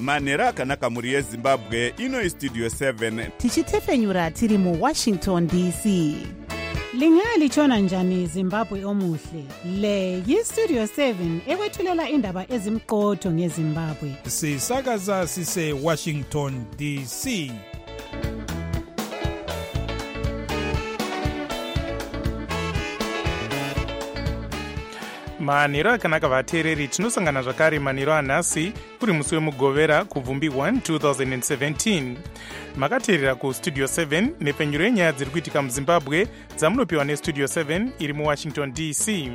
manhero akanaka mhuri yezimbabwe. Ino Studio 7 tichitefenyura tiri muWashington DC. Lingalitshona njani Zimbabwe omuhle? Le yiStudio 7 ekwethulela indaba ezimqotho ngeZimbabwe. Sisakaza sise Washington DC. Manhero akanaka vateereri, tinosangana zvakare manhero anhasi kuri musi wemugovera kubvumbi 1 2017. Makateerera kuStudio 7 nepfenyuro yenyaya dziri kuitika muZimbabwe dzamunopiwa neStudio 7 iri muWashington DC.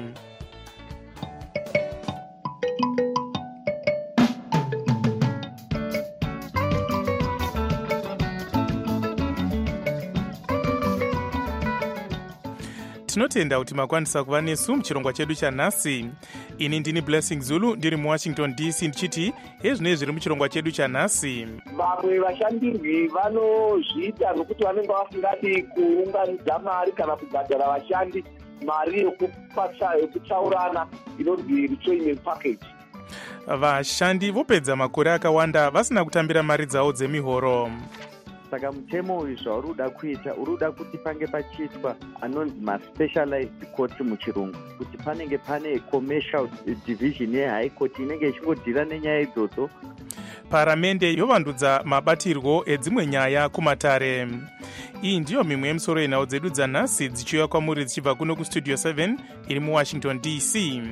Tinotenda kuti makwanisa kuva nesu muchirongwa chedu chanhasi. Ini ndini Blessing Zulu ndiri muWashington DC ndichiti hezvinei zviri muchirongwa chedu chanhasi. Vamwe vashandirwi vanozviita nokuti vanenge vasingadi kuunganidza mari kana kubhadhara vashandi mari yekutsaurana inonzi retraining package. Vashandi vopedza makore akawanda vasina kutambira mari dzavo dzemihoro. Saka mutemo uyu zvauri kuda kuita uri kuda kuti pange pachiitwa anonzi maspecialized court muchirungu, kuti panenge pane commercial division yehigh court inenge ichingodhira nenyaya idzodzo. Paramende yovandudza mabatirwo edzimwe nyaya kumatare. Iyi ndiyo mimwe yemisoro yenhau dzedu dzanhasi dzichiuya kwamuri dzichibva kuno kuStudio 7 iri muWashington DC.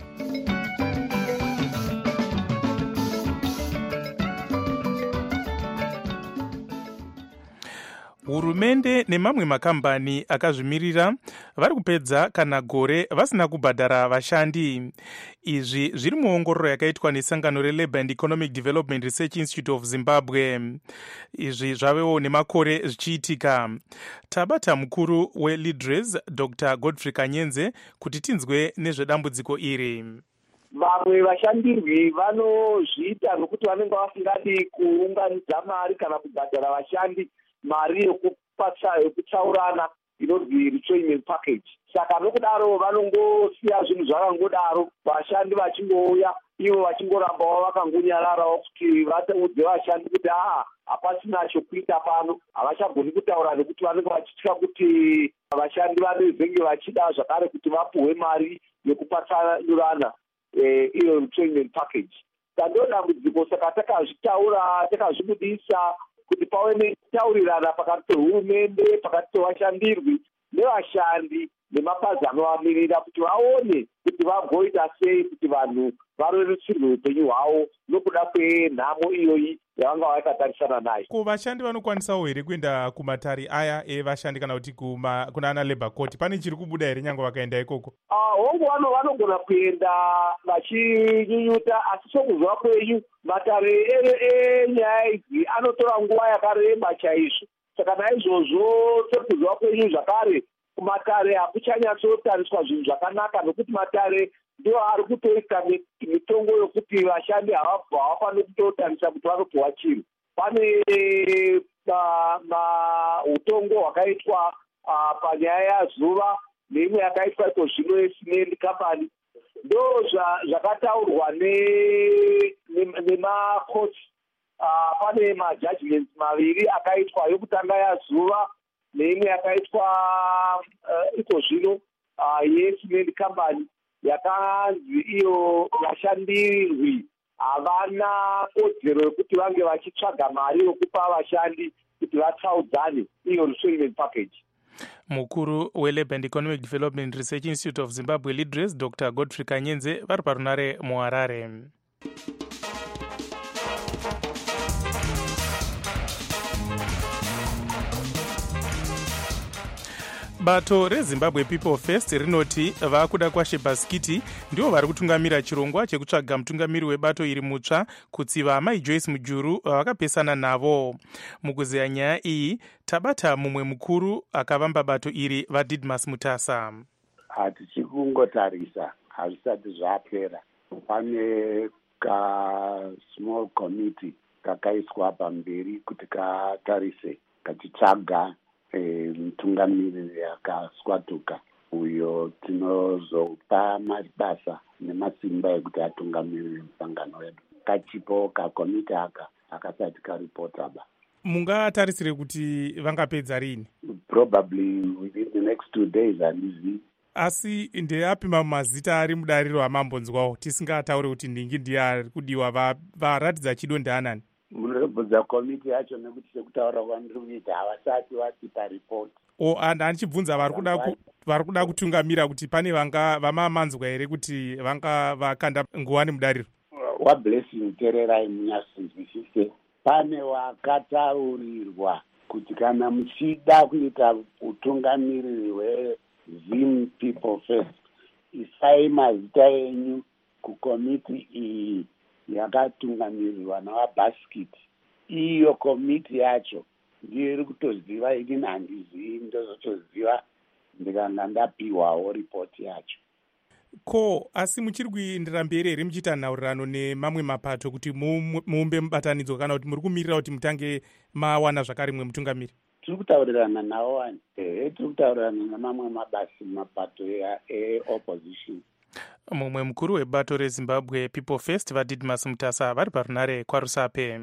Hurumende nemamwe makambani akazvimirira vari kupedza kana gore vasina kubhadhara vashandi. Izvi zviri muongororo yakaitwa nesangano reLabour and Economic Development Research Institute of Zimbabwe. Izvi zvavewo nemakore zvichiitika. Tabata mukuru weLIDRES Dr. Godfrey Kanyenze kuti tinzwe nezvedambudziko iri. Vamwe vashandirwi vanozviita nokuti vanenge vasingadi kuunganidza mari kana kubhadhara vashandi mari yekutsaurana inonzi retraining package. Saka nokudaro vanongosiya zvinhu zvakangodaro, vashandi vachingouya ivo vachingorambawo vakangonyararawo kuti vaudze vashandi kuti hapasina chokuita pano, havachagoni kutaura nekuti vanenge vachitya kuti vashandi vanenge vachida zvakare kuti vapuhwe mari yekupatsanurana iyo retraining package. Ndo dambudziko, saka takazvitaura takazvibudisa kuti pave nekutaurirana pakati pehurumende, pakati pevashandirwi nevashandi nemapazi anovamirira kuti vaone kuti vagoita sei kuti vanhu varerutsirwe upenyu hwavo nokuda kwenhamo iyoyi yavanga vakatarisana nayo. Ko vashandi vanokwanisawo here kuenda kumatare aya evashandi kana kuti kuna ana Labour Court? Pane chiri kubuda here nyange vakaenda ikoko? Hongu vanogona kuenda vachinyunyuta, asi sokuzva kwenyu matare enyaya idzi anotora nguva yakareba chaizvo. Saka naizvozvo sokuzva kwenyu zvakare kumatare hakuchanyatsotariswa zvinhu zvakanaka, nokuti matare ndiwo ari kutoita mitongo yokuti vashandi havafaniri kutotarisa kuti vanopuhwa chiro. Pane utongo hwakaitwa panyaya yazuva neimwe yakaitwa iko zvino yeCement Company. Ndo zvakataurwa nemakoti. Pane majudgments maviri akaitwa, yokutanga yazuva neimwe yakaitwa iko zvino yeCement Company, yakanzi iyo vashandirwi havana kodzero yekuti vange vachitsvaga mari yokupa vashandi kuti vatsaudzane iyo retraining package. Mukuru weLabour and Economic Development Research Institute of Zimbabwe LIDRES Dr. Godfrey Kanyenze vari parunare muHarare. Bato reZimbabwe People First rinoti vakuda kwaShebaskiti ndivo vari kutungamira chirongwa chekutsvaga mutungamiri webato iri mutsva kutsiva amai Joyce Mujuru vakapesana navo. Mukuzeya nyaya iyi tabata mumwe mukuru akavamba bato iri vaDidmus Mutasa. Hatichi kungotarisa, hazvisati zvapera. Pane small committee kakaiswa pamberi kuti katarise kachitsvaga mutungamiriri yakaswatuka uyo tinozopa mabasa nemasimba ekuti atungamirire musangano wedu. kachipo kakomiti aka akasati karipotaba. Mungatarisire kuti vangapedza rini? Probably within the next 2 days handizivi. Asi ndeapi mazita ari mudariro amambonzwawo tisingataure kuti ndingi ndiye ari kudiwa varatidza chido ndeanani? Munobvunza komiti yacho nekuti sekutaura kwandiri kuita havasati vatipa ripoti. Handichibvunza vari kuda kutungamira kuti pane vamamanzwa here kuti vanga vakanda nguwani mudariro. WaBlessing tererai munyatsinzwisise, pane wakataurirwa kuti kana muchida kuita utungamiriri hweZim People First, isai mazita enyu kukomiti iyi yakatungamirirwa nawaBasket. Iyo komiti yacho ndiyo iri kutoziva, ini handizivi, ndozotoziva ndikanga ndapiwawo ripoti yacho. Ko asi muchiri kuendera mberi here muchiita nhaurirano nemamwe mapato kuti muumbe mubatanidzwa, kana kuti muri kumirira kuti mutange mawana zvakare mwe mutungamiri? Tiri kutaurirana nawo wani, tiri kutaurirana namamwe mapato e-opposition. Mumwe mukuru webato reZimbabwe People First vaDidmus Mutasa vari parunare kwaRusape.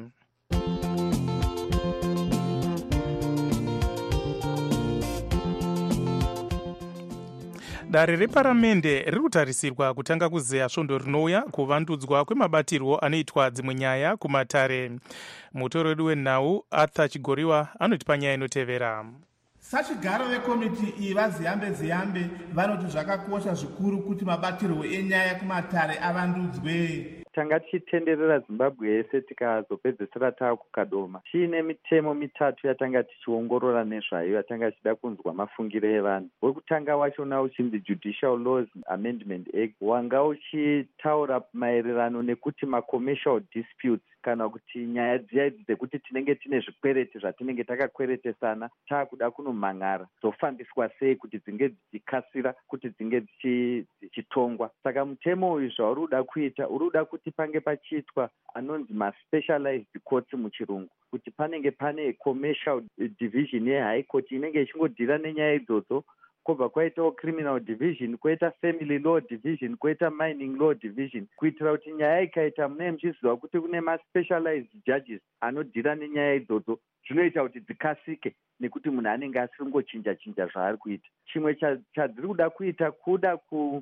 Dare reparamende riri kutarisirwa kutanga kuzeya svondo rinouya kuvandudzwa kwemabatirwo anoitwa dzimwe nyaya kumatare. Mutoro wedu wenhau Arthur Chigoriwa anoti panyaya inotevera. Sachigaro vekomiti iyi vaziyambe vanoti zvakakosha zvikuru kuti mabatirwo enyaya kumatare avandudzwe. Tanga tichitenderera Zimbabwe yese tikazopedzesera taakukadoma tiine mitemo mitatu yatanga tichiongorora nezvayo yatanga tichida kunzwa mafungiro evanhu. Wekutanga wachona uchinzi Judicial Laws Amendment Act, wanga uchitaura maererano nekuti macommercial disputes, kana kuti nyaya dziya dzekuti tinenge tine zvikwereti zvatinenge takakweretesana taakuda kunomhan'ara dzofambiswa sei kuti dzinge dzichikasira kuti dzinge dzichitongwa. Saka mutemo uyu zvauri kuda kuita, uri kuda kuti pange pachiitwa anonzi maspecialized courts muchirungu, kuti panenge pane commercial division yeHigh Court inenge ichingodhira nenyaya idzodzo, kobva kwaitawo criminal division, kwoita family law division, kwoita mining law division, kuitira kuti nyaya ikaita munee muchiziva kuti kune maspecialized judges anodhira nenyaya idzodzo, zvinoita kuti dzikasike nekuti munhu anenge asingochinja zvaari kuita. Chimwe chadziri kuda kuita kuda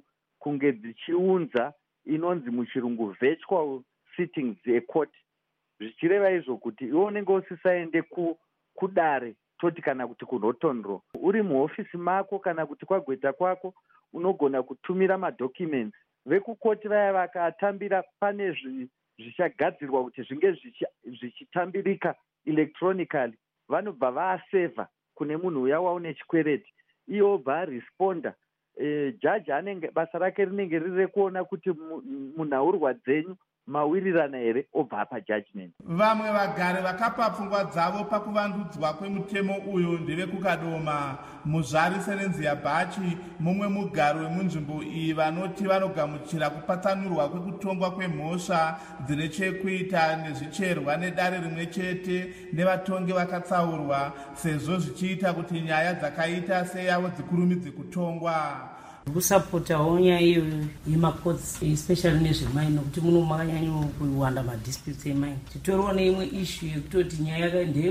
kunge dzichiunza inonzi muchirungu virtual sittings ecourt, zvichireva izvo kuti iwe unenge usisaende kudare toti kana kuti kunotondro uri muhofisi mako kana kuti kwagweta kwako, unogona kutumira madocuments vekukoti vaya vakatambira. Pane zvichagadzirwa kuti zvinge zvichitambirika electronically, vanobva vaasevha kune munhu uya waune chikwereti, iye obva aresponda. Jaji anenge basa rake rinenge riri rekuona kuti munhaurwa dzenyu mawirirana here, obva apa judgment. Vamwe vagari vakapa pfungwa dzavo pakuvandudzwa kwemutemo uyu ndevekukadoma. Muzvari Serenzia Bachi, mumwe mugari wemunzvimbo iyi, vanoti vanogamuchira kupatsanurwa kwekutongwa kwemhosva dzine chekuita nezvicherwa nedare rimwe chete nevatongi vakatsaurwa, sezvo zvichiita kuti nyaya dzakaita seyavo dzikurumidze kutongwa. Kusapotawo nyaya iyo yemakotsi especially nezvemaini, nokuti muno makanyanya kuwanda madisputes emaini. Titoriwo neimwe issue yekutoti nyaya ndeye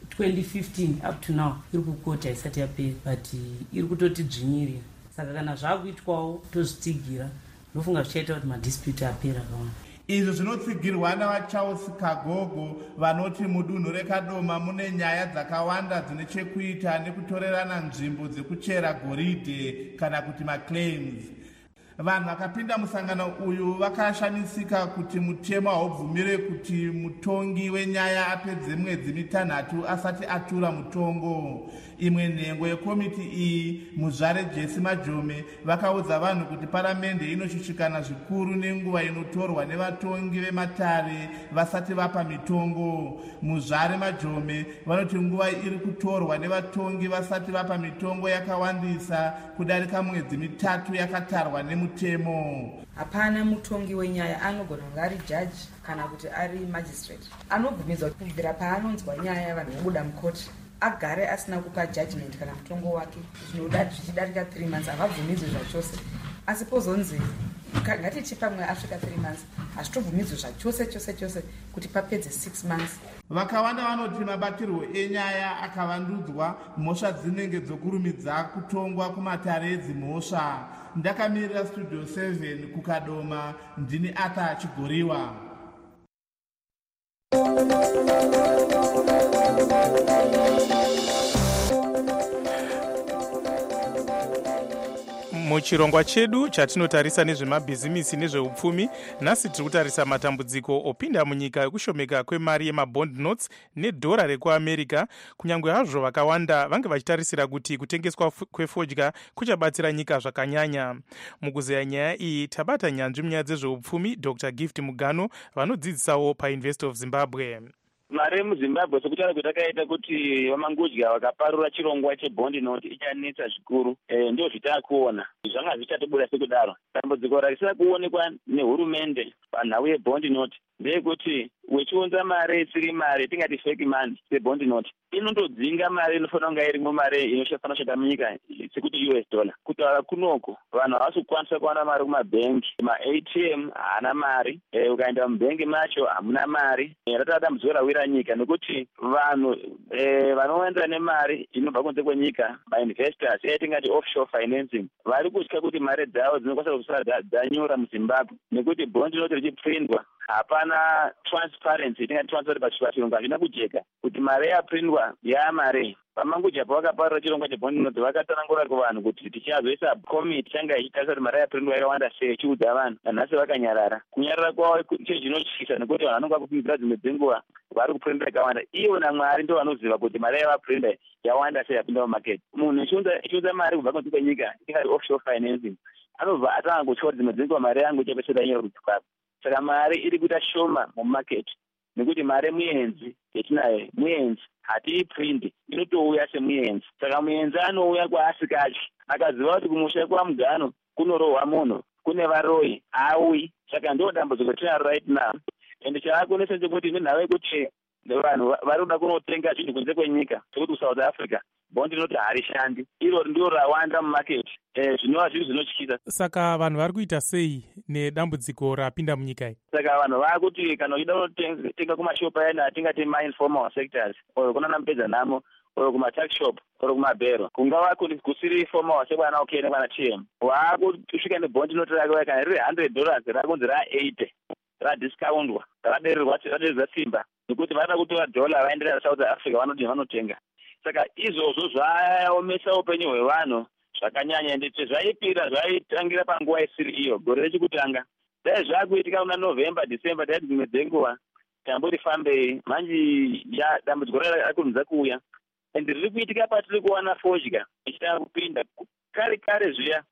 2015 up to now iri kukota isati yapera, but iri kutoti dzvinyirira. Saka kana zvaakuitwawo tozvitigira, ndofunga zvichaita kuti madispute apera kawana. Izvo zvinotsigirwa navaCharles Kagogo vanoti mudunhu reKadoma mune nyaya dzakawanda dzine chekuita nekutorerana nzvimbo dzekuchera goridhe kana kuti maclaims. Vanhu vakapinda musangano uyu vakashamisika kuti mutemo haubvumire kuti mutongi wenyaya apedze mwedzi mitanhatu asati atura mutongo. Imwe nhengo yekomiti iyi, muzvare Jesse Majome, vakaudza vanhu kuti paramende inoshushikana zvikuru nenguva inotorwa nevatongi vematare vasati vapa mitongo. Muzvare Majome vanoti nguva iri kutorwa nevatongi vasati vapa mitongo yakawandisa kudarika mwedzi mitatu yakatarwa nemutemo. Hapana mutongi wenyaya anogona kunge ari jaji kana kuti ari magistrate anobvumidzwa kubvira paanonzwa nyaya yavanhu vobuda mukoti agare asina kupa judgment kana mutongo wake zvichidarika 3 months havabvumidzwe zvachose. Asi pozonzi ngatichi pamwe asvika 3 months hazvitobvumidzwi zvachose kuti papedze 6 months. Vakawanda vanoti mabatirwo enyaya akavandudzwa, mhosva dzinenge dzokurumidza kutongwa kumatare edzimhosva. Ndakamirira Studio 7 kuKadoma, ndini Arthur Chigoriwa. Muchirongwa chedu chatinotarisa nezvemabhizimisi nezveupfumi, nhasi tiri kutarisa matambudziko opinda munyika ekushomeka kwemari yemabond notes nedhora rekuamerica. Kunyange hazvo vakawanda vange vachitarisira kuti kutengeswa kwefodya kuchabatsira nyika zvakanyanya. Mukuzeya nyaya iyi tabata nyanzvi munyaya dzezveupfumi Dr. Gift Mugano vanodzidzisawo paUniversity of Zimbabwe. Mari yemuZimbabwe sekutaura kuti akaita kuti vamangudya vakaparura chirongwa chebond note ichanetsa zvikuru. Ndio zvitakuona zvanga zvichatobuda sekudaro. Dambudziko risina kuonekwa nehurumende panhau yebond note ndeyekuti wechiunza mari isiri mari, tingati fake money sebond note, inondodzinga mari inofanira kunge irimo, mari inofanira kushanda munyika sekuti US dollar. Kutaura kunoko vanhu havasi kukwanisa kuwana mari kumabhengi, ma-ATM haana mari, ukaenda mubhengi macho hamuna mari. Ratova dambudziko rawira nyika nekuti vanhu vanoenda nemari inobva kunze kwenyika, ma-investors tingati offshore financing, vari kutya kuti mari dzavo dzinokwanisa kusara dzanyura muZimbabwe nekuti bond note richiprindwa hapana transparency, tingati transparency pachirungu hazvina kujeka kuti mari yaprindwa yaamari. Vamangudya pavakaparura chirongwa chebond note vakatanangura kuvanhu kuti tichazoisa komiti changa ichitarisa kuti mari yaprindwa yakawanda sei, ichiudza vanhu. Nanhasi vakanyarara. Kunyarara kwavo chezvinotyisa nekuti vanhu vanenge vakufungidzira dzimwe dzenguva vari kuprinda yakawanda. Ivona Mwari ndo vanoziva kuti mari yavaprinda yawanda sei yapinda mumarket. Munhu ichiunza mari kubva kunze kwenyika, tingati offshore financing, anobva atanga kutya kuti dzimwe dzenguva mari yangu ichapedzisira nyore kuTzimbabwe. Saka mari iri kuita shoma mumarket nekuti mari muenzi yetinayo muenzi hatiiprindi, inotouya semuenzi. Saka muenzi anouya kwaasikatyi, akaziva kuti kumusha kwaMugano kunorohwa munhu, kune varoyi auyi. Saka ndo dambudziko tinaro right now. Ende chaakunesa chekuti nenhau yekuti vanhu vari kuda kunotenga zvinhu kunze kwenyika sekuti kuSouth Africa bond note harishandi, iro ndio rawanda mumarket. Zvinova zvinhu zvinotyisa. Saka vanhu vari kuita sei nedambudziko rapinda munyika iyi? Saka vanhu vakuti kana uchida kunotenga kumashopu ayana atingati ma-informal sectors, or kunana mupedza nhamo, or kumatax shop, or kumabhero, kungava kusiri formal sekwana okay nekwana TM, waakusvika nebond note rake kana riri $100 rakunzi ra80 radiscountwa, raderirwa simba nekuti vada kutora dollar vaenderera South Africa vanoti vanotenga. Saka izvozvo zvaomesa upenyu hwevanhu zvakanyanya, ende zvaipira zvaitangira panguva isiri iyo, gore rechikutanga. Dai zvakuitika kuna November, December, dai dzimwe dzenguva tambori fambei, manje dambudziko rakurumidza kuuya. Ende riri kuitika patiri kuwana fodya ichitanga kupinda. Kare zviya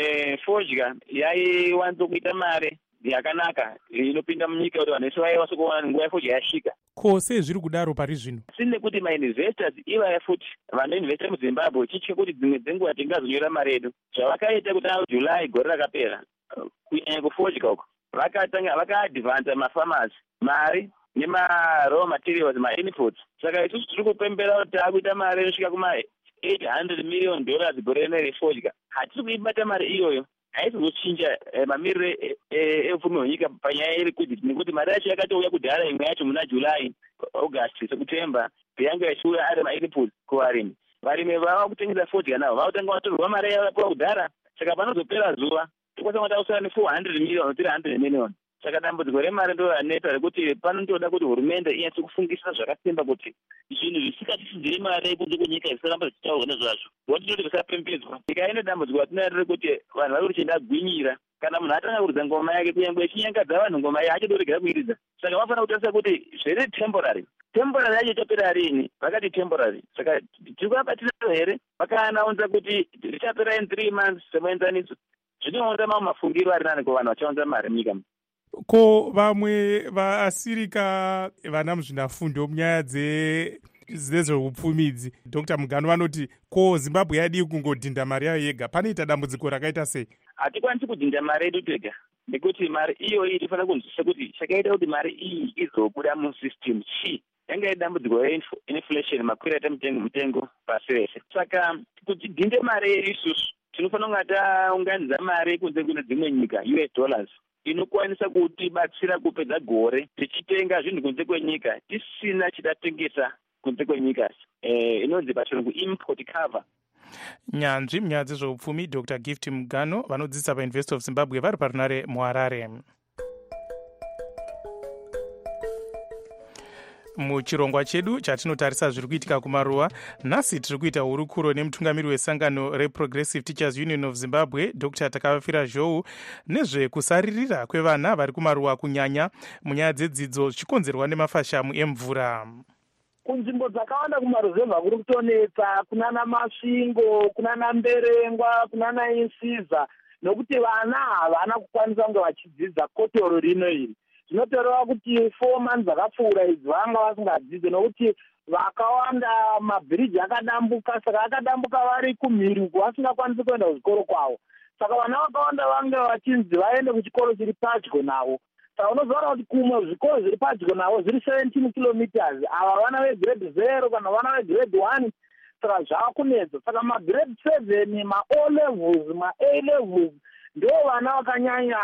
fodya yaiwanza kuita mari yakanaka inopinda munyika kuti vanhu vese vaiwanza kuona nguva yefodya yasvika. Ko sei zviri kudaro pari zvino? Sine kuti ma-investors ivaya futi vanoinvesta muZimbabwe chitya kuti dzimwe dzenguva tingazonyora mari yedu. Zvavakaita kuti July gore rakapera kunyanya kufodya uko vakaadvhansa mafarmers mari nema-raw materials, ma-inputs. Saka isusu tiri kupembera kuti taakuita mari inosvika kuma$800 million gore rino refodya. Hatisi kuibata mari iyoyo, haisi kuchinja mamiriro eupfumi hwenyika panyaya iri kuti nekuti mari yacho yakatouya kudhara, imwe yacho muna July, August, September yange yachiuya ari ma-inputs kuvarimi. Varimi vava kutengesa fodya navo vakutanga vatorwa mari yavapiwa kudhara. Saka panozopera zuva tikwanisa kutausira ne$400 million, $300 million. Saka dambudziko remari ndo raneta rekuti panondoda kuti hurumende inyatse kufungisa zvakasimba kuti zvinhu zvisikatisidziri mari yekunze kwenyika zvisaramba zvichitaurwa nezvazvo, kuti toti zvisapembedzwa. Nyika ine dambudziko ratinaro rekuti vanhu vari kuchenda gwinyira. Kana munhu atanga kuridza ngoma yake kunyange ichinyangadza vanhu ngoma yake achidoregera kuiridza. Saka vafanira kutarisa kuti zviri temporary yacho ichapera rini, vakati temporary. Saka tiri kuvabatirano here, vakaanaunza kuti richapera in 3 months semuenzaniso. Zvinounza mamwe mafungiro ari nani kuvanhu vachaunza mari munyika. Ko vamwe vaasirika vana muzvinafundo munyaya dzezveupfumidzi Dr. Mugano vanoti ko Zimbabwe yadii kungodhinda mari yayo yega? Panoita dambudziko rakaita sei? Hatikwanisi kudhinda mari yedu tega, nekuti mari iyoyi inofanira kunzwisisa kuti chakaita kuti mari iyi izobuda musystem yanga idambudziko reinflation, makwira aita mutengo pasi rese. Saka kuti dhinde mari yedu isusu tinofanira kunga taunganidza mari kunze kune dzimwe nyika US dollars inokwanisa kutibatsira kupedza gore tichitenga zvinhu kunze kwenyika tisina chidatengesa kunze kwenyika inonzi pachirungu import cover. Nyanzvi munyaya dzezveupfumi Dr. Gift Mugano vanodzidzisa paUniversity of Zimbabwe vari parunare muHarare. Muchirongwa chedu chatinotarisa zviri kuitika kumaruwa, nhasi tiri kuita hurukuro nemutungamiri wesangano reProgressive Teachers Union of Zimbabwe Dr. Takavafira Zhou nezvekusaririra kwevana vari kumaruwa kunyanya munyaya dzedzidzo zvichikonzerwa nemafashamu emvura. Kunzvimbo dzakawanda kumaruzevha kuri kutonetsa, kunana Masvingo, kunana Mberengwa, kunana Insiza, nokuti vana havana kukwanisa kunge vachidzidza kotoro rino iri. Zvinotoreva kuti 4 months dzakapfuura idzi vanga vasingadzidzi nokuti vakawanda mabhiriji akadambuka, saka akadambuka vari kumhiri vasingakwanisi kuenda kuzvikoro kwavo. Saka vana vakawanda vange vachinzi vaende kuchikoro chiri padyo navo. Saka unozoona kuti kumwe zvikoro zviri padyo navo zviri 17 kilometers, ava vana vegrade 0 kana vana vegrade 1, saka zvaakunetsa. Saka magrade 7, ma-O levels, ma-A levels ndo vana vakanyanya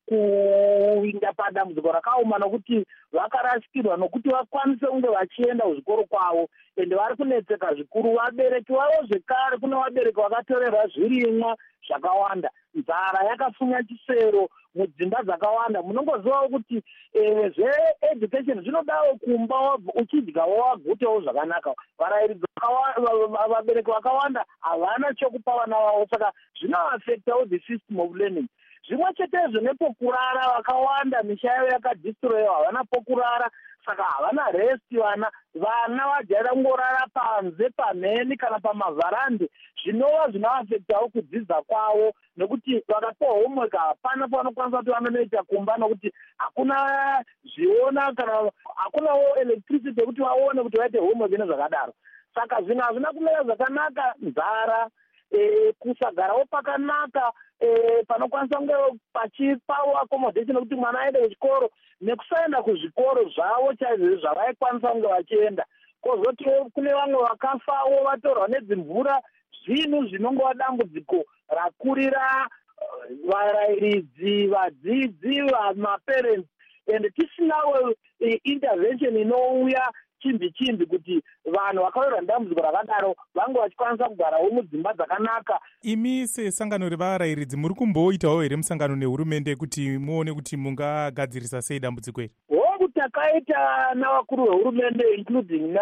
kuinda padambudziko rakaoma nokuti vakarasikirwa nokuti vakwanise kunge vachienda kuzvikoro kwavo, ende vari kunetseka zvikuru. Vabereki vavo zvekare, kune vabereki vakatorerwa zvirimwa zvakawanda, nzara yakafunya chisero mudzimba dzakawanda. Munongozivawo kuti zveeducation zvinodawo kumba uchidyawo wagutewo zvakanaka. Varayiridzi vabereki vakawanda havana chokupa vana vavo, saka zvinoafektawo the system of learning. Zvimwe chetezvo nepokurara, vakawanda misha yavo yakadhistroyiwa, havana pokurara, saka havana rest. Vana vajaira kungorara panze pamheni kana pamavharandi, zvinova zvinoafektawo kudzidza kwavo, nekuti vakapiwa homework hapana pavanokwanisa kuti vanonoita kumba, nokuti hakuna zviona kana hakunawo electricity yekuti vaone kuti vaite homework nezvakadaro. Saka zvinhu hazvina kumira zvakanaka. Nzara, kusagarawo pakanaka, panokwanisa kunge pachipawo accommodation kuti mwana aende kuchikoro, nekusaenda kuzvikoro zvavo chaizvo zvavaikwanisa kunge vachienda. Kozoti kune vamwe vakafawo vatorwa nedzimvura, zvinhu zvinongova dambudziko rakurira varayiridzi, vadzidzi, maparents, ende tisinawo intervention inouya chimbi kuti vanhu vakawirwa nedambudziko rakadaro vange vachikwanisa kugarawo mudzimba dzakanaka. Imi sesangano revarayiridzi muri kumboitawo here musangano nehurumende kuti muone kuti mungagadzirisa sei dambudziko iri? Hongu takaita navakuru vehurumende including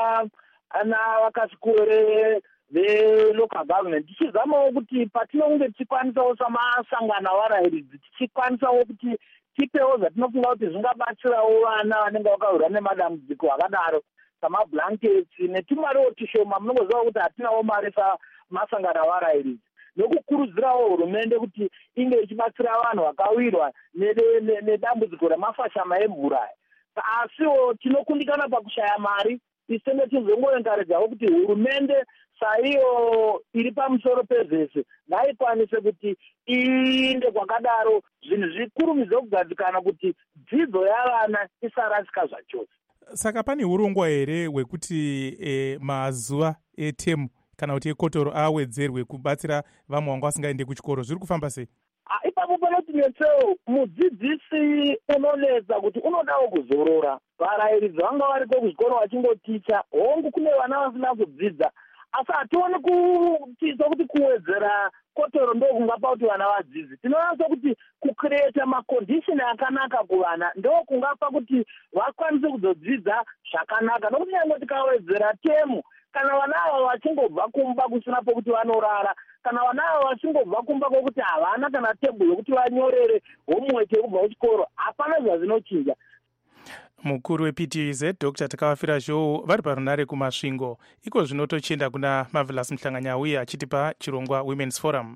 navakasikore velocal government, tichizamawo kuti patinonge tichikwanisawo samasangano avarayiridzi tichikwanisawo kuti tipewo zvatinofunga kuti zvingabatsirawo vana vanenge vakawirwa nemadambudziko akadaro, samablankets netumariwo tushoma. Munongoziva kuti hatinawo mari samasangano avarayiridzi, nokukurudzirawo hurumende kuti inge ichibatsira vanhu vakawirwa nedambudziko remafashama emvura. Asiwo tinokundikana pakushaya mari, isenge tizongoenkaredzawo kuti hurumende saiyo iri pamusoro pezvese ngaikwanise kuti iinde kwakadaro, zvinhu zvikurumidze kugadzikana kuti dzidzo yavana isarasika zvachose. Saka pane urongwa here hwekuti mazuva etemu kana kuti ekotoro awedzerwe kubatsira vamwe vanga vasingaende kuchikoro? Zviri kufamba sei? Ipapo panotinetsewo mudzidzisi unonetsa kuti unodawo kuzorora. Varayiridzi vanga variko kuzvikoro vachingoticha, hongu kune vana vasina kudzidza, asi hationi kutiisa kuti kuwedzera kotoro ndo kungapa kuti vana vadzidzi. Tinoona kuti kucreata makondishini akanaka kuvana ndo kungapa kuti vakwanise kuzodzidza zvakanaka, nokuti nyange tikawedzera temu, kana vana ava vachingobva kumba kusina pokuti vanorara, kana vana ava vachingobva kumba kwokuti havana kana tebhuru yokuti vanyorere homework yekubva kuchikoro, hapana zvazvinochinja. Mukuru wePTZ Dr. Takavafira Zhou vari parunare kumasvingo. Iko zvinotochenda kuna Marvelous Mhlanganyauye achitipa chirongwa Women's Forum.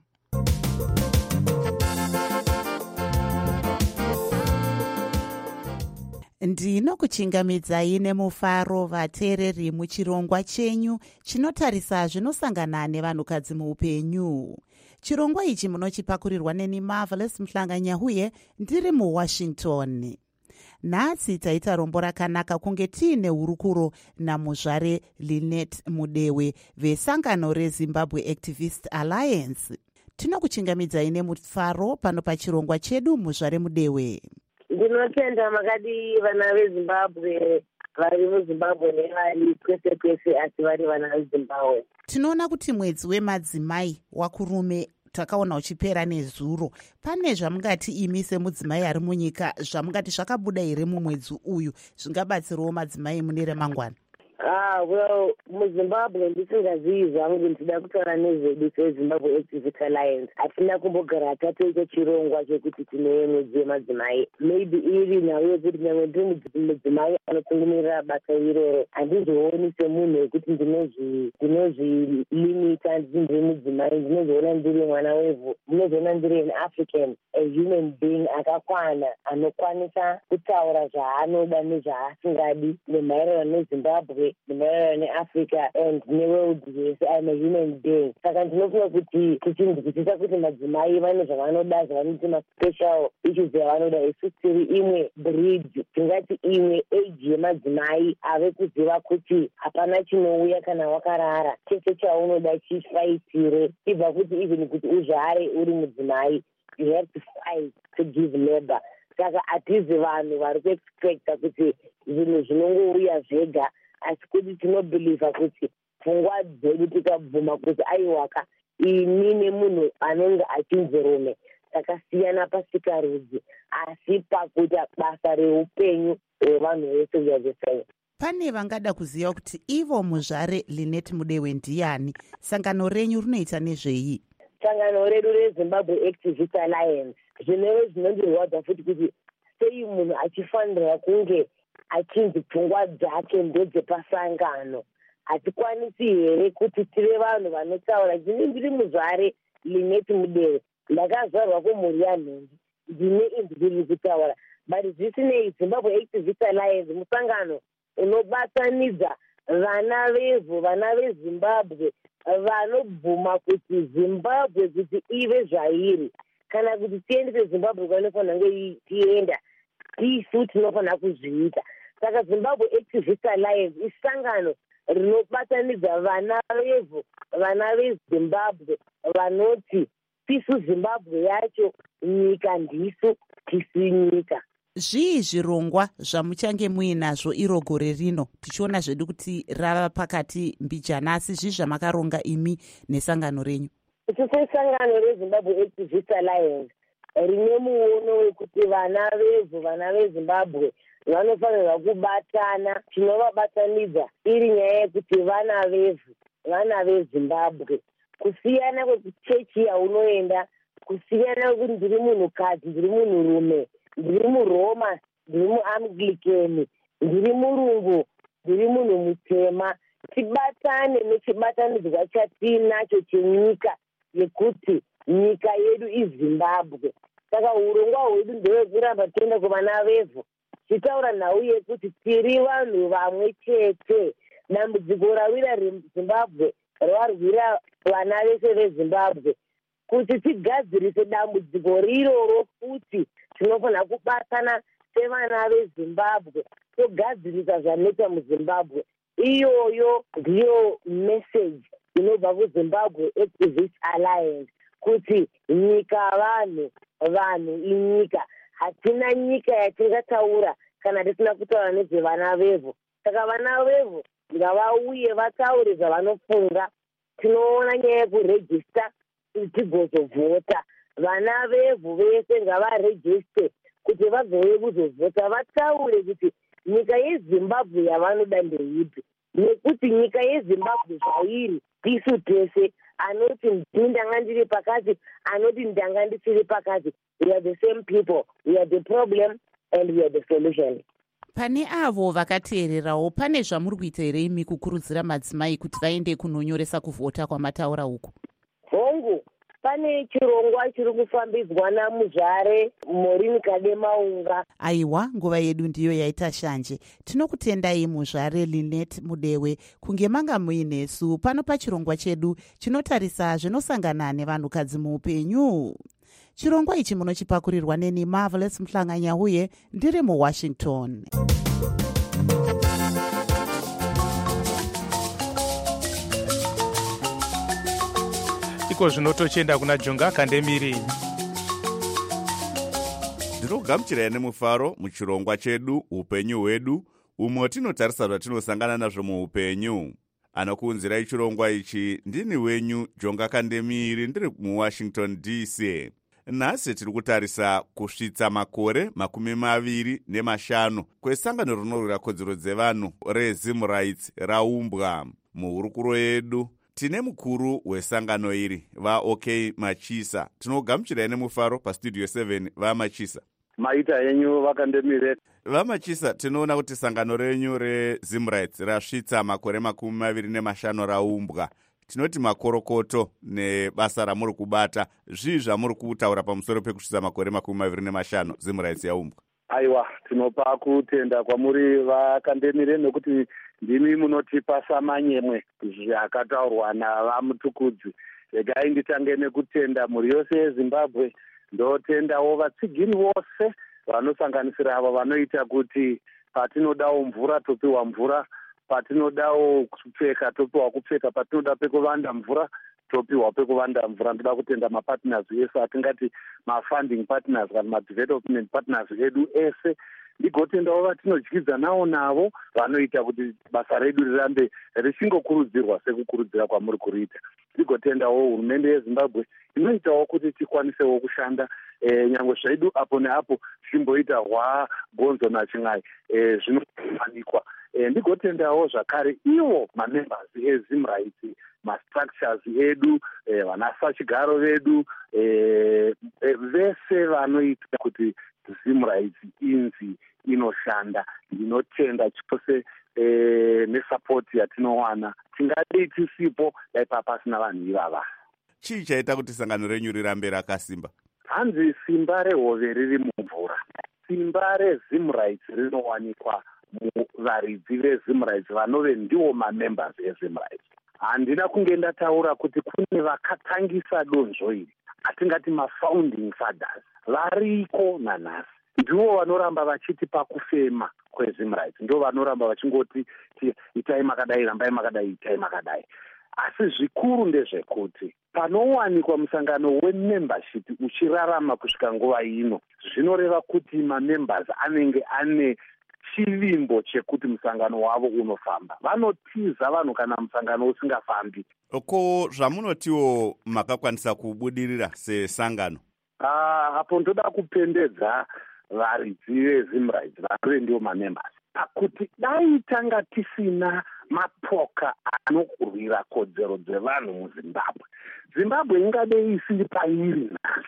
Ndinokuchingamidzai nemufaro vateereri muchirongwa chenyu chinotarisa zvinosangana nevanhukadzi muupenyu. Chirongwa ichi munochipakurirwa neni Marvelous Mhlanganyauye ndiri muWashington. Nhasi taita rombo rakanaka kunge tiine hurukuro namuzvare Lynette Mudewe vesangano reZimbabwe Activist Alliance. tinokuchingamidzai nemufaro pano pachirongwa chedu muzvare mudewe. Ndinotenda makadi vana veZimbabwe vari muZimbabwe nevari kwese kwese asi vari vana veZimbabwe. Tinoona kuti mwedzi wemadzimai wakurume takaona uchipera nezuro. Pane zvamungati imi semudzimai ari munyika zvamungati zvakabuda here mumwedzi uyu zvingabatsirawo madzimai mune remangwana? Well, muZimbabwe ndisingazivi zvangu ndida kutaura nezvedu seZimbabwe Activist Alliance. Hatina kumbogara tatoita chirongwa chekuti tine mwedzi wemadzimai. Maybe iri nhau yekuti nyangwe ndiri mudzimai anotungamirira basa iroro. Handizvioni semunhu wekuti ndinozvilimita ndiri mudzimai. Ndinozviona ndiri mwana wevhu. Ndinozviona ndiri an African, a human being akakwana anokwanisa kutaura zvaanoda nezvaasingadi nemaererano neZimbabwe, nemaererano neAfrica and neworld yese. I'm a human being. Saka ndinofunga kuti tichinzwisisa kuti madzimai vane zvavanoda, zvavanoti maspecial issues zvavanoda. Isu tiri imwe breed, tingati imwe age yemadzimai ave kuziva kuti hapana chinouya kana wakarara. Chese chaunoda chifaitire. Ibva kuti even kuti uzvare uri mudzimai, you have to fight to give labor. Saka hatizi vanhu vari kuexpecta kuti zvinhu zvinongouya zvega, asi kuti tinobhiliva kuti pfungwa dzedu tikabvuma kuti aiwaka ini nemunhu anenge achinzi rume takasiyana pasikarudzi, asi pakuita basa reupenyu hwevanhu vese vyazesenya. Pane vangada kuziva kuti ivo muzvare Lynette Mudewe ndiani, sangano renyu rinoita nezvei? Sangano redu reZimbabwe Activist Alliance zvinove zvinondirwadza futi kuti sei munhu achifanira kunge achinzi pfungwa dzake ndedzepasangano. Hatikwanisi here kuti tive vanhu vanotaura ndini ndiri muzvare Lynette Mudewe, ndakazvarwa kumhuri yanhongi, ndine inzwi riri kutaura. But zvisinei, Zimbabwe Activist Alliance musangano unobatanidza vana vevhu, vana veZimbabwe vanobvuma kuti Zimbabwe kuti ive zvairi, kana kuti tiendese Zimbabwe kwanofanira kunge tienda, isu tinofanira kuzviita. Saka Zimbabwe Activist Alliance isangano rinobatanidza vana vevhu, vana veZimbabwe vanoti tisu Zimbabwe yacho, nyika ndisu, tisu nyika. Zvii zvirongwa zvamuchange muinazvo iro gore rino, tichiona zvedu kuti rava pakati mbijana, asi zvii zvamakaronga imi nesangano renyu? Isu sangano reZimbabwe Activist Alliance rine muono wekuti vana vevhu, vana veZimbabwe vanofanirwa kubatana. Tinovabatanidza iri nyaya yekuti vana vevhu, vana veZimbabwe, kusiyana kwekuchechi yaunoenda, kusiyana kwekuti ndiri munhukadzi, ndiri munhurume, ndiri muRoma, ndiri muAnglikeni, ndiri murungu, ndiri munhu mutema. Tibatane nechibatanidzwa chatinacho chenyika yekuti nyika yedu iZimbabwe. Saka urongwa hwedu ndewekuramba tienda kuvana vevhu tichitaura nhau yekuti tiri vanhu vamwe chete. Dambudziko rawira reZimbabwe rawarwira vana vese veZimbabwe. Kuti tigadzirise dambudziko riroro futi tinofanira kubatana sevana veZimbabwe togadzirisa zvanetsa muZimbabwe. Iyoyo ndiyo message inobva kuZimbabwe Activist Alliance, kuti nyika vanhu, vanhu inyika. Hatina nyika yatingataura kana tisina kutaura nezvevana vevhu. Saka vana vevhu ngavauye vataure zvavanofunga. Tinoona nyaya yekurejista tigozovhota. Vana vevhu vese ngavarejiste kuti vagouye kuzovhota, vataure kuti nyika yeZimbabwe yavanoda ndeipi, nekuti nyika yeZimbabwe zvairi isu tese. Anoti ndanga ndiri pakati, anoti ndanga ndisiri pakati. We are the same people. We are the problem and we are the solution. Pane avo vakateererawo, pane zvamuri kuita here imi kukurudzira madzimai kuti vaende kunonyoresa kuvhota kwamataura uku? Hongu, pane chirongwa chiri kufambidzwa namuzvare Maureen Kademaunga. Aiwa, nguva yedu ndiyo yaita shanje. Tinokutendai muzvare Lynette Mudewe kunge manga muinesu pano pachirongwa chedu chinotarisa zvinosangana nevanhukadzi muupenyu. Chirongwa ichi munochipakurirwa neni Marvelous Mhlanganya uye ndiri muWashington. ndiko zvinotochenda kuna Jonga Kandemiri. Ndinogamuchirai nemufaro muchirongwa chedu upenyu hwedu, umwe tinotarisa zvatinosangana nazvo muupenyu. Anokuunzirai chirongwa ichi ndini wenyu Jonga Kandemiri, ndiri muWashington DC. Nhasi tiri kutarisa kusvitsa makore 25 kwesangano rinorwira kodzero dzevanhu reZimRights raumbwa. Muhurukuro yedu tine mukuru wesangano iri, vaOK Machisa. Tinogamuchirai nemufaro pastudio 7 vaMachisa. Maita yenyu Vakandemire. VaMachisa, tinoona kuti sangano renyu reZimRights rasvitsa makore 25 raumbwa. Tinoti makorokoto nebasa ramuri kubata, zvii zvamuri kutaura pamusoro pekusvitsa makore 25 ZimRights yaumbwa? Aiwa, tinopa kutenda kwamuri Vakandemire nekuti ndimi munotipa samanyemwe zvakataurwa navamutukudzi. Regai nditange nekutenda muri yose yeZimbabwe. Ndotendawo vatsigiri vose vanosanganisira avo vanoita kuti patinodawo mvura topiwa mvura, patinodawo kupfeka topiwa kupfeka, patinoda pekuvanda mvura topiwa pekuvanda mvura. Ndoda kutenda mapartners ese, atingati mafunding partners kana madevelopment partners edu ese. Ndigotendawo vatinodyidza nawo navo vanoita kuti basa redu rirambe richingokurudzirwa sekukurudzira kwamuri kuriita. Ndigotendawo hurumende yeZimbabwe inoitawo kuti tikwanisewo kushanda nyangwe zvedu apo neapo zvimboita gonzo nachin'ai zvinowanikwa. Ndigotendawo zvakare ivo mamembers eZimRights, mastructures edu, vanasachigaro vedu, vese vanoita kuti ZimRights inzi inoshanda. Ndinotenda chose nesapoti yatinowana. Tingadei tisipo dai papasina vanhu ivava. Chii chaita kuti sangano renyu rirambe rakasimba? Hanzi simba rehove riri mumvura. Simba reZimRights rinowanikwa muvaridzi veZimRights vanove ndiwo mamembers eZimRights. Handina kunge ndataura kuti kune vakatangisa donzvo iri, atingati mafounding fathers, variko nanhasi. Ndivo vanoramba vachiti pakufema kweZimRights, ndo vanoramba vachingoti itai makadai, rambai makadai, itai makadai. Asi zvikuru ndezvekuti panowanikwa musangano wemembership uchirarama kusvika nguva ino, zvinoreva kuti mamembers anenge ane chivimbo chekuti musangano wavo unofamba. Vanotiza vanhu kana musangano usingafambi. Ko zvamunotiwo makakwanisa kubudirira sesangano? Apo ndoda kupendedza varidzi veZimRights vanove ndiwo mamembers, pakuti dai tanga tisina mapoka anorwira kodzero dzevanhu muZimbabwe, Zimbabwe ingadei isiri pairi nhasi.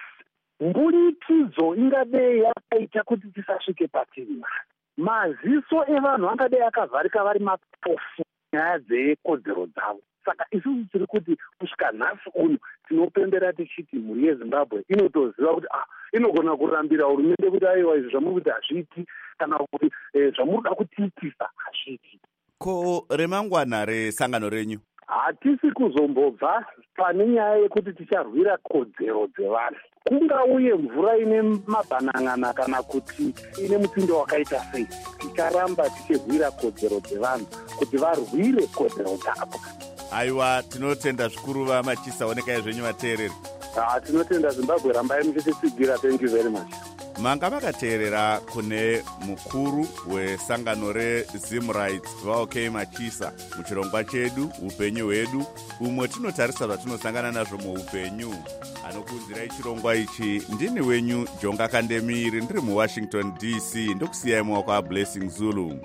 Mburikidzo ingadei yakaita kuti tisasvike patiri nhasi. Maziso evanhu angadei akavharika vari mapofu nyaya dzekodzero dzavo. Saka isusu tiri kuti kusvika nhasi uno tinopembera tichiti mhuri yeZimbabwe inotoziva kuti inogona kurambira hurumende kuti aiwa izvi zvamuri kuti hazviiti, kana kuti zvamurida kutiitisa hazviiti. Ko remangwana resangano renyu? Hatisi kuzombobva pane nyaya yekuti ticharwira kodzero dzevanhu. Kungauye mvura ine mabhanan'ana kana kuti ine mutindo wakaita sei, ticharamba tichirwira kodzero dzevanhu kuti varwire kodzero dzavo. Aiwa, tinotenda zvikuru vaMachisa, onekai zvenyu vateereri. Tinotenda Zimbabwe, rambai muchititsigira. Thank you very much. Manga makateerera kune mukuru wesangano reZimRights vaOK Machisa muchirongwa chedu upenyu hwedu, umwe tinotarisa zvatinosangana nazvo muupenyu. Anokuunzirai chirongwa ichi ndini wenyu Jonga Kandemiri, ndiri muWashington DC. Ndokusiyai mumaoko aBlessing Zulu.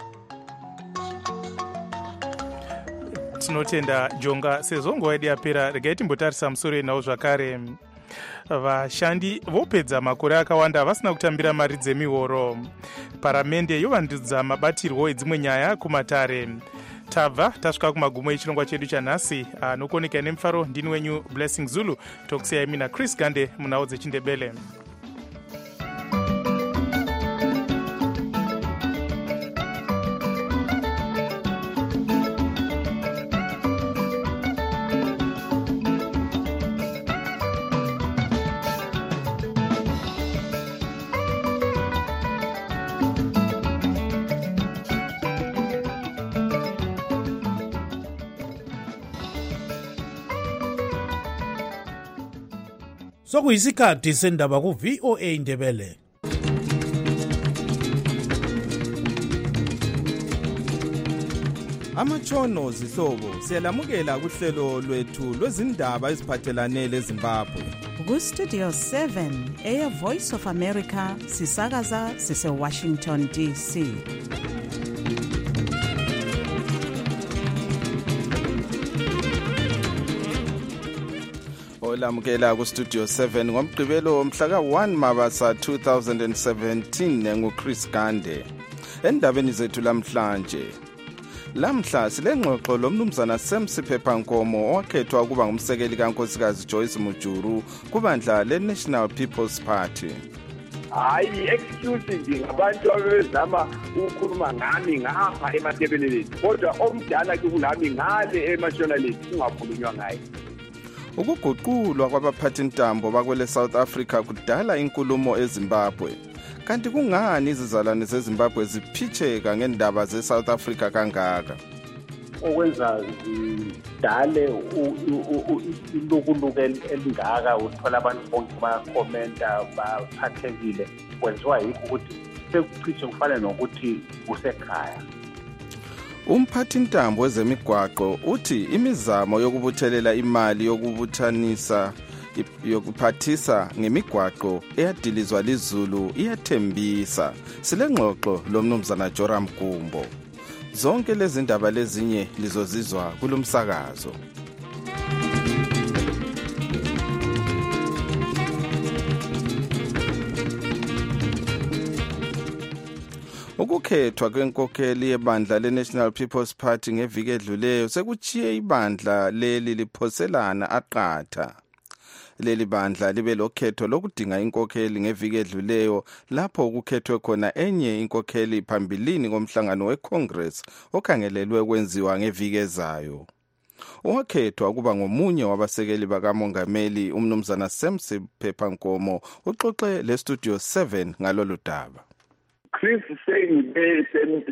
Tinotenda Jonga. Sezvo nguva yedu yapera, regai timbotarisa musoro nawo zvakare. Vashandi vopedza makore akawanda vasina kutambira mari dzemihoro. Paramende yovandudza mabatirwo edzimwe nyaya kumatare. Tabva tasvika kumagumo echirongwa chedu chanhasi. Anokuoneka nemufaro ndini wenyu Blessing Zulu. Tokusiyai mina Chris Gande munhau dzechindebele. Sokuyisikhathi sendaba ku VOA Indebele. Amatshono zihlobo siyalamukela kuhlelo lwethu lwezindaba eziphathelane leZimbabwe. Ku Studio 7 eya Voice of America sisakaza sise Washington DC. Olamukela ku Studio 7 ngomgqibelo mhla ka-1 Mabasa 2017 nguChris Gande. Endabeni zethu lamhlanje. Lamhla silengxoxo lomnumzana Semsiphepha Nkomo owakhethwa ukuba ngumsekeli kaNkosikazi Joyce Mujuru kubandla le-National People's Party. Hayi excuse nje ngabantu abezama ukukhuluma ngami ngapha ematebeleni kodwa omdala ke kunami ngale emationalist kungakhulunywa ngaye. Ukuguqulwa kwabaphathintambo bakwele South Africa kudala inkulumo eZimbabwe. Kanti kungani izizalwane zeZimbabwe ziphitheka ngendaba ze-South Africa kangaka? Okwenza zidale ilukuluku elingaka uthola abantu bonke bakomenta baphathekile kwenziwa yikho ukuthi sekucishe kufana nokuthi kusekhaya. Umphathintambo wezemigwaqo uthi imizamo yokubuthelela imali yokuphathisa ngemigwaqo eyadilizwa lizulu iyathembisa. Silengxoxo lomnumzana Joram Gumbo. Zonke lezi ndaba lezinye lizozizwa kulomsakazo. Ukukhethwa kwenkokheli yebandla le-National People's Party ngeviki edluleyo sekuchiye ibandla leli liphoselana aqatha. Leli bandla libe lokhetho lokudinga inkokheli ngeviki edluleyo lapho kukhethwe khona enye inkokheli phambilini komhlangano weCongress okhangelelwe ukwenziwa ngeviki ezayo. Owakhethwa kuba ngomunye wabasekeli bakamongameli umnumzana Semsiphepha Nkomo uxoxe le-Studio 7 ngalolu daba. Chris sengibe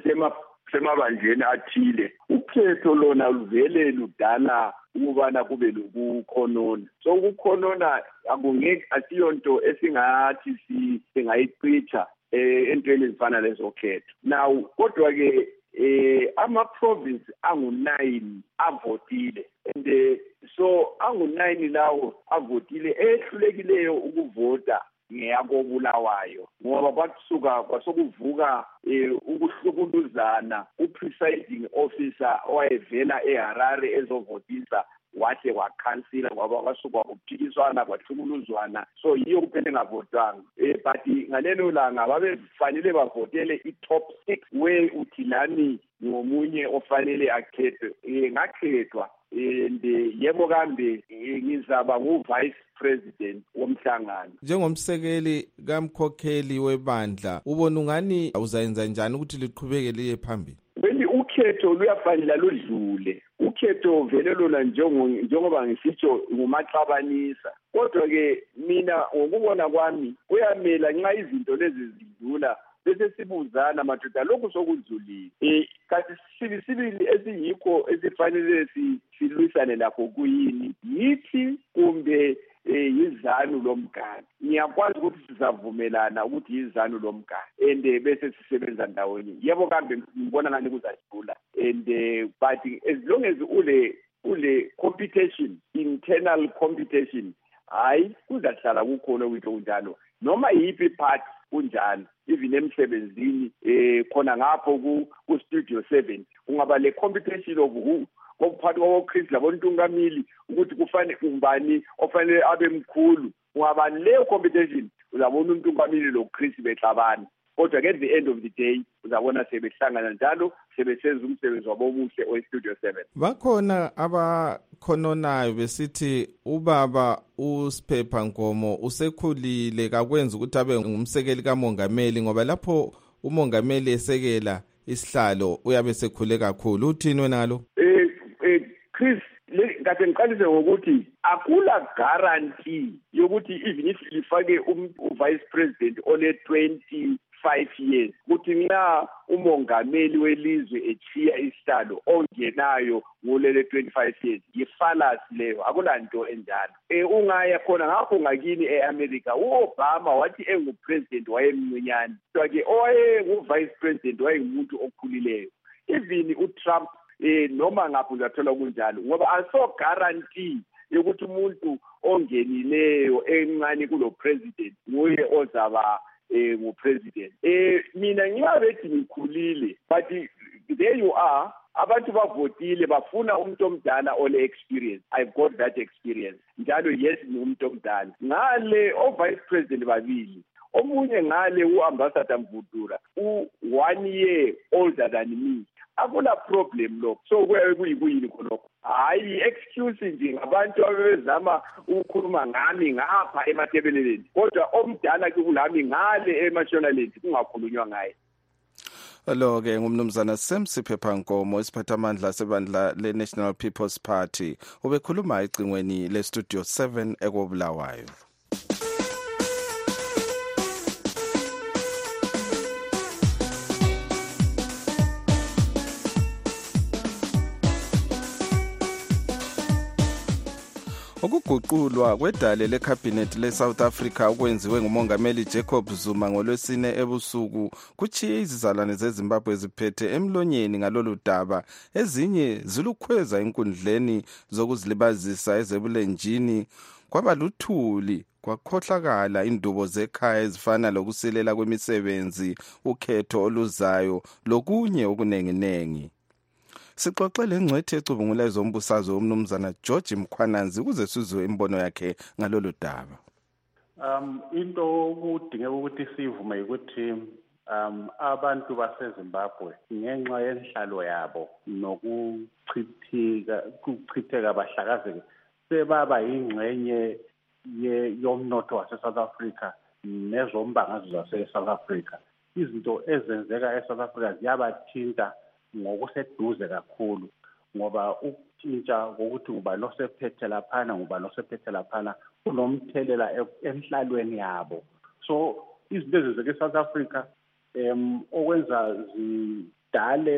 semabandleni athile ukhetho lona luvele ludala ukubana kube lokukhonona. So ukukhonona akungeke asiyonto esingathi singayichitha entweni ezifana lezokhetho. Now kodwa ke ama-province angu-9 avotile and so angu-9 lawo avotile ehlulekileyo ukuvota ngeyakobulawayo ngoba kwasokuvuka ukuhlukuluzana u-presiding officer owayevela eHarare ezovotisa wahle wakhansila ngoba kwasuka ukuphikiswana kwahlukuluzwana so yiyo kuphela engavotwanga but ngalelo langa babefanele bavotele i-top 6 we uthi lami ngomunye ofanele akhethwe ngakhethwa and yebo kambe ngizaba ngu-vice president womhlangano. Njengomsekeli kamkhokheli webandla ubona ungani uzayenza njani ukuthi liqhubeke liye phambili? Wena ukhetho luyafanele ludlule. Ukhetho vele lona njengoba ngisitsho ngumaxabanisa. Kodwa ke mina ngokubona kwami kuyamela nxa izinto lezi zidlula bese sibuzana madoda lokhu sokudlulile. Kanti sibili esiyikho esifanele silwisane lakho kuyini? Yithi kumbe yizanu lomgane. Ngiyakwazi ukuthi sizavumelana ukuthi yizanu lomgane and bese sisebenza ndawonye. Yebo kambe ngibona ngani kuzadlula and but as long as ule competition, internal competition, hayi kuzahlala kukhona into kunjalo noma yipi part kunjalo. Even emsebenzini khona ngapho ku Studio 7 kungaba le competition of who kophathi kwaboChris labontungamili ukuthi kufanele umbani ofanele abe mkhulu. Ungaba leyo competition uzabona untungamili loChris bexabana kodwa at the end of the day uzabona sebehlangana njalo sebesenza umsebenzi wabo omuhle oStudio 7. Bakhona abakhononayo besithi ubaba uSiphepha Nkomo usekhulile kakwenza ukuthi abe ngumsekeli kamongameli ngoba lapho umongameli esekela isihlalo uyabe sekhule kakhulu. Uthini wena ngalo? Chris kade ngiqalise ngokuthi akula guarantee yokuthi even if lifake u-vice president ole 25 5 years kuthi nxa umongameli welizwe echiya isihlalo ongenayo ngolele 25 years yifalasi leyo, akulanto enjalo. Ungaya khona ngapho ngakini eAmerica uObama wathi engupresident wayemncinyane, kodwa ke owayengu-vice president wayengumuntu okhulileyo. Even uTrump noma ngapho uzathola kunjalo ngoba aso guarantee yokuthi umuntu ongenileyo encane kulo president nguye ozaba ngu-president. Mina ngiyabethi ngikhulile, but there you are, abantu bavotile bafuna umuntu omdala ole experience. I've got that experience. Njalo yes ngumuntu omdala. Ngale o-vice president babili, omunye ngale u-ambassador Mvudura, 1 year older than me. Akula problem lokho. So kuyini khonokho? Hayi excuse nje ngabantu abezama ukukhuluma ngami ngapha ematebeleleni, kodwa omdala kulami ngale emationality kungakhulunywa ngaye. Lo-ke ngumnumzana Semsiphetha Nkomo, isiphathamandla sebandla le-National People's Party, ubekhuluma ecingweni le-Studio 7 ekobulawayo. Ukuguqulwa kwedale lekhabhinethi le-South Africa okwenziwe ngumongameli Jacob Zuma ngolwesine ebusuku kuchiye izizalwane zeZimbabwe ziphethe emlonyeni ngalolu daba, ezinye zilukhweza enkundleni zokuzilibazisa ezebulenjini. Kwaba luthuli, kwakhohlakala indubo zekhaya ezifana lokusilela kwemisebenzi, ukhetho oluzayo lokunye okunenginengi. Sixoxele ngcwethi ecubungula ezombusazwe umnumzana George Mkhwananzi ukuze sizwe imbono yakhe ngalolu daba. Into okudingeka ukuthi sivume ukuthi abantu baseZimbabwe ngenxa yenhlalo yabo nokuchitheka bahlakazeke sebaba ingxenye yomnotho wase-South Africa nezombangazwe zase-South Africa. Izinto ezenzeka e-South Africa ziyabathinta ngokuseduze kakhulu, ngoba ukutshintsha ngokuthi uba nosephethe laphana nguba nosephethe laphana kunomthelela enhlalweni yabo. So izinto ezenzeka e-South Africa okwenza zidale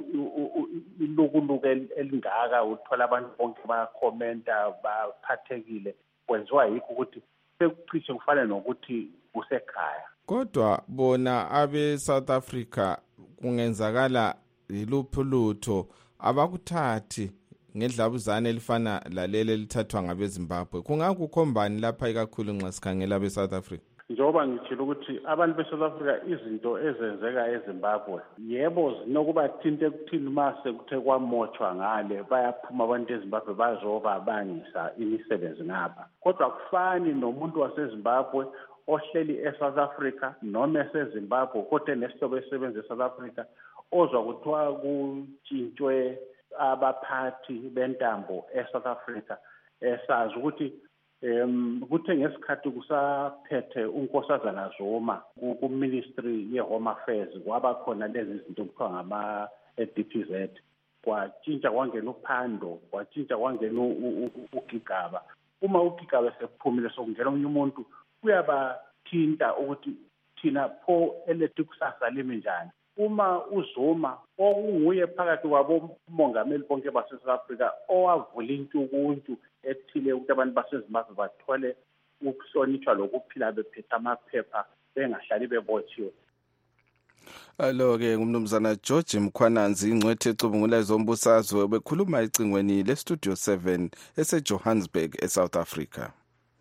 ilukuluku elingaka, uthola abantu bonke bayakhomenta baphathekile, kwenziwa yikho ukuthi sekucishe kufane nokuthi kusekhaya. Kodwa bona abe-South Africa kungenzakala yiluphi lutho abakuthathi ngedlabuzane elifana laleli elithathwa ngabeZimbabwe. Kungakukhombani lapha ikakhulu nxa sikhangela abe-South Africa? Njengoba ngitshilo ukuthi abantu be-South Africa izinto ezenzeka eZimbabwe yebo zinokubathinta ekuthini mase kuthe kwamotshwa ngale bayaphuma abantu eZimbabwe bazobabangisa imisebenzi ngapha, kodwa akufani nomuntu waseZimbabwe ohleli eSouth Africa noma eseZimbabwe kodwa nesihlobo esebenza eSouth Africa ozwa kuthiwa kutshintshwe abaphathi bentambo eSouth Africa, esazi ukuthi kuthe ngesikhathi kusaphethe unkosazana Zuma ku-Ministry ye-Home Affairs kwaba khona lezi zinto kuthiwa ngama-DPZ, kwatshintsha kwangena uPhando, kwatshintsha kwangena uGigaba. Uma uGigaba sephumile sokungena omunye umuntu kuyabathinta ukuthi thina pho elethi kusasa limi njani. Uma uZuma okunguye phakathi kwabo umongameli bonke base-South Africa owavula intukuntu ethile ukuthi abantu baseZimbabwe bathole ukuhlonishwa lokuphila bephethe amaphepha bengahlali bebotshiwe. Alo-ke ngumnumzana George Mkhwananzi, ingcwethi ecubungula ezombusazwe, bekhuluma ecingweni le-Studio 7 ese-Johannesburg eSouth Africa.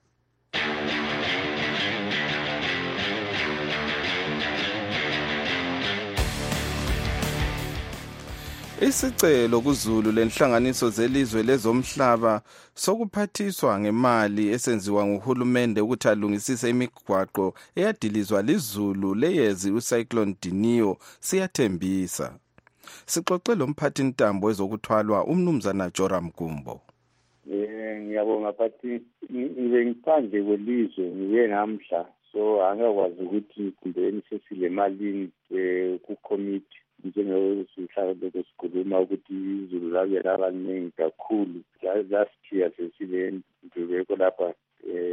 Isicelo kuzulu lenhlanganiso zelizwe lezomhlaba sokuphathiswa ngemali esenziwa nguhulumende ukuthi alungisise imigwaqo eyadilizwa lizulu leyezi uCyclone Dineo siyathembisa. Sixoxe lomphathi ntambo ezokuthwalwa umnumzana Joram Gumbo. Ngiyabonga phathi ngibe ngiphandle kwelizwe ngiye namhla, so angakwazi ukuthi kumbeni sesile malini ku-committee njengosihlalo lokusikhuluma ukuthi izulu labe labaningi kakhulu. Last year sesile ndluleko lapha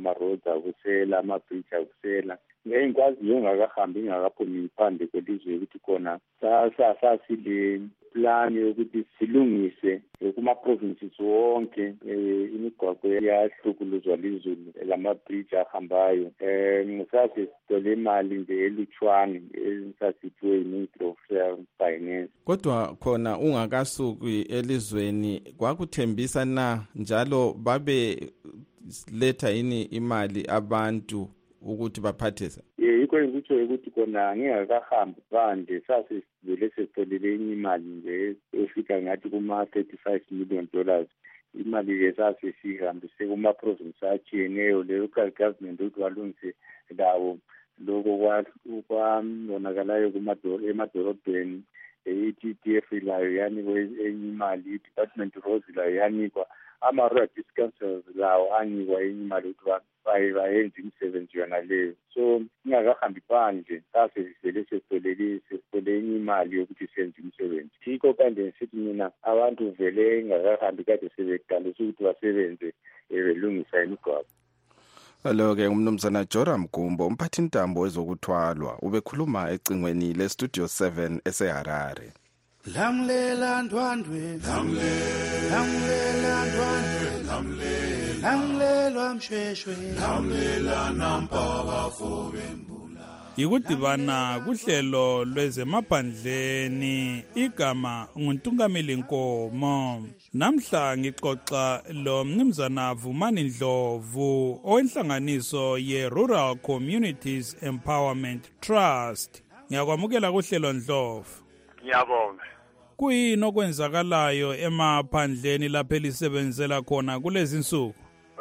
ama-roads akusela, ama-bridge akusela. Ngikwaziyo ngakahambi ngakaphumi ngiphandle kwelizwe ukuthi khona sasile plan yokuthi silungise kuma-provinces wonke imigwaqo yahlukuluzwa lizulu lama-bridge ahambayo. Sase sithole imali nje elutshwane esasiphiwe yi-Ministry of Finance. Kodwa khona ungakasuki elizweni kwakuthembisa na njalo babe letha yini imali abantu ukuthi baphathisa? Yikho engikutsho ukuthi khona ngingakahambi phandle sasivele sesitholele enye imali nje efika ngathi kuma-$35 million. Imali le sasesihambise kuma-province atshiyeneyo, le-local government ukuthi walungise lawo lokho kwanonakalayo emadolobheni. I-TTF layo yanikwa enye imali, i-Department of Roads layo yanikwa, ama-road councils lawo anikwa enye imali ukuthi bayenze imisebenzi yona leyo. So ngingakahambi phandle sasivele sesithole enye imali yokuthi senze imisebenzi. Yikho kanje ngisithi mina abantu vele ngakahambi kade sebeqalisa ukuthi basebenze belungisa imigwaqo. Alo-ke umnumzana Joram Gumbo, umphathintambo wezokuthwalwa, ubekhuluma ecingweni le-Studio 7 eseHarare. Lamlela ndwandwe, lamlela ndwandwe, lamlelwa mshweshwe, lamlela nampaka fobembula. Yikudibana kuhlelo lwezemaphandleni, igama nguNtungameli Nkomo. Namhla ngixoxa lo mnumzana Vumani Ndlovu owenhlanganiso ye-Rural Communities Empowerment Trust. Ngiyakwamukela kuhlelo Ndlovu. Ngiyabonga. Kuyini okwenzakalayo emaphandleni lapho elisebenzela khona kulezi insuku?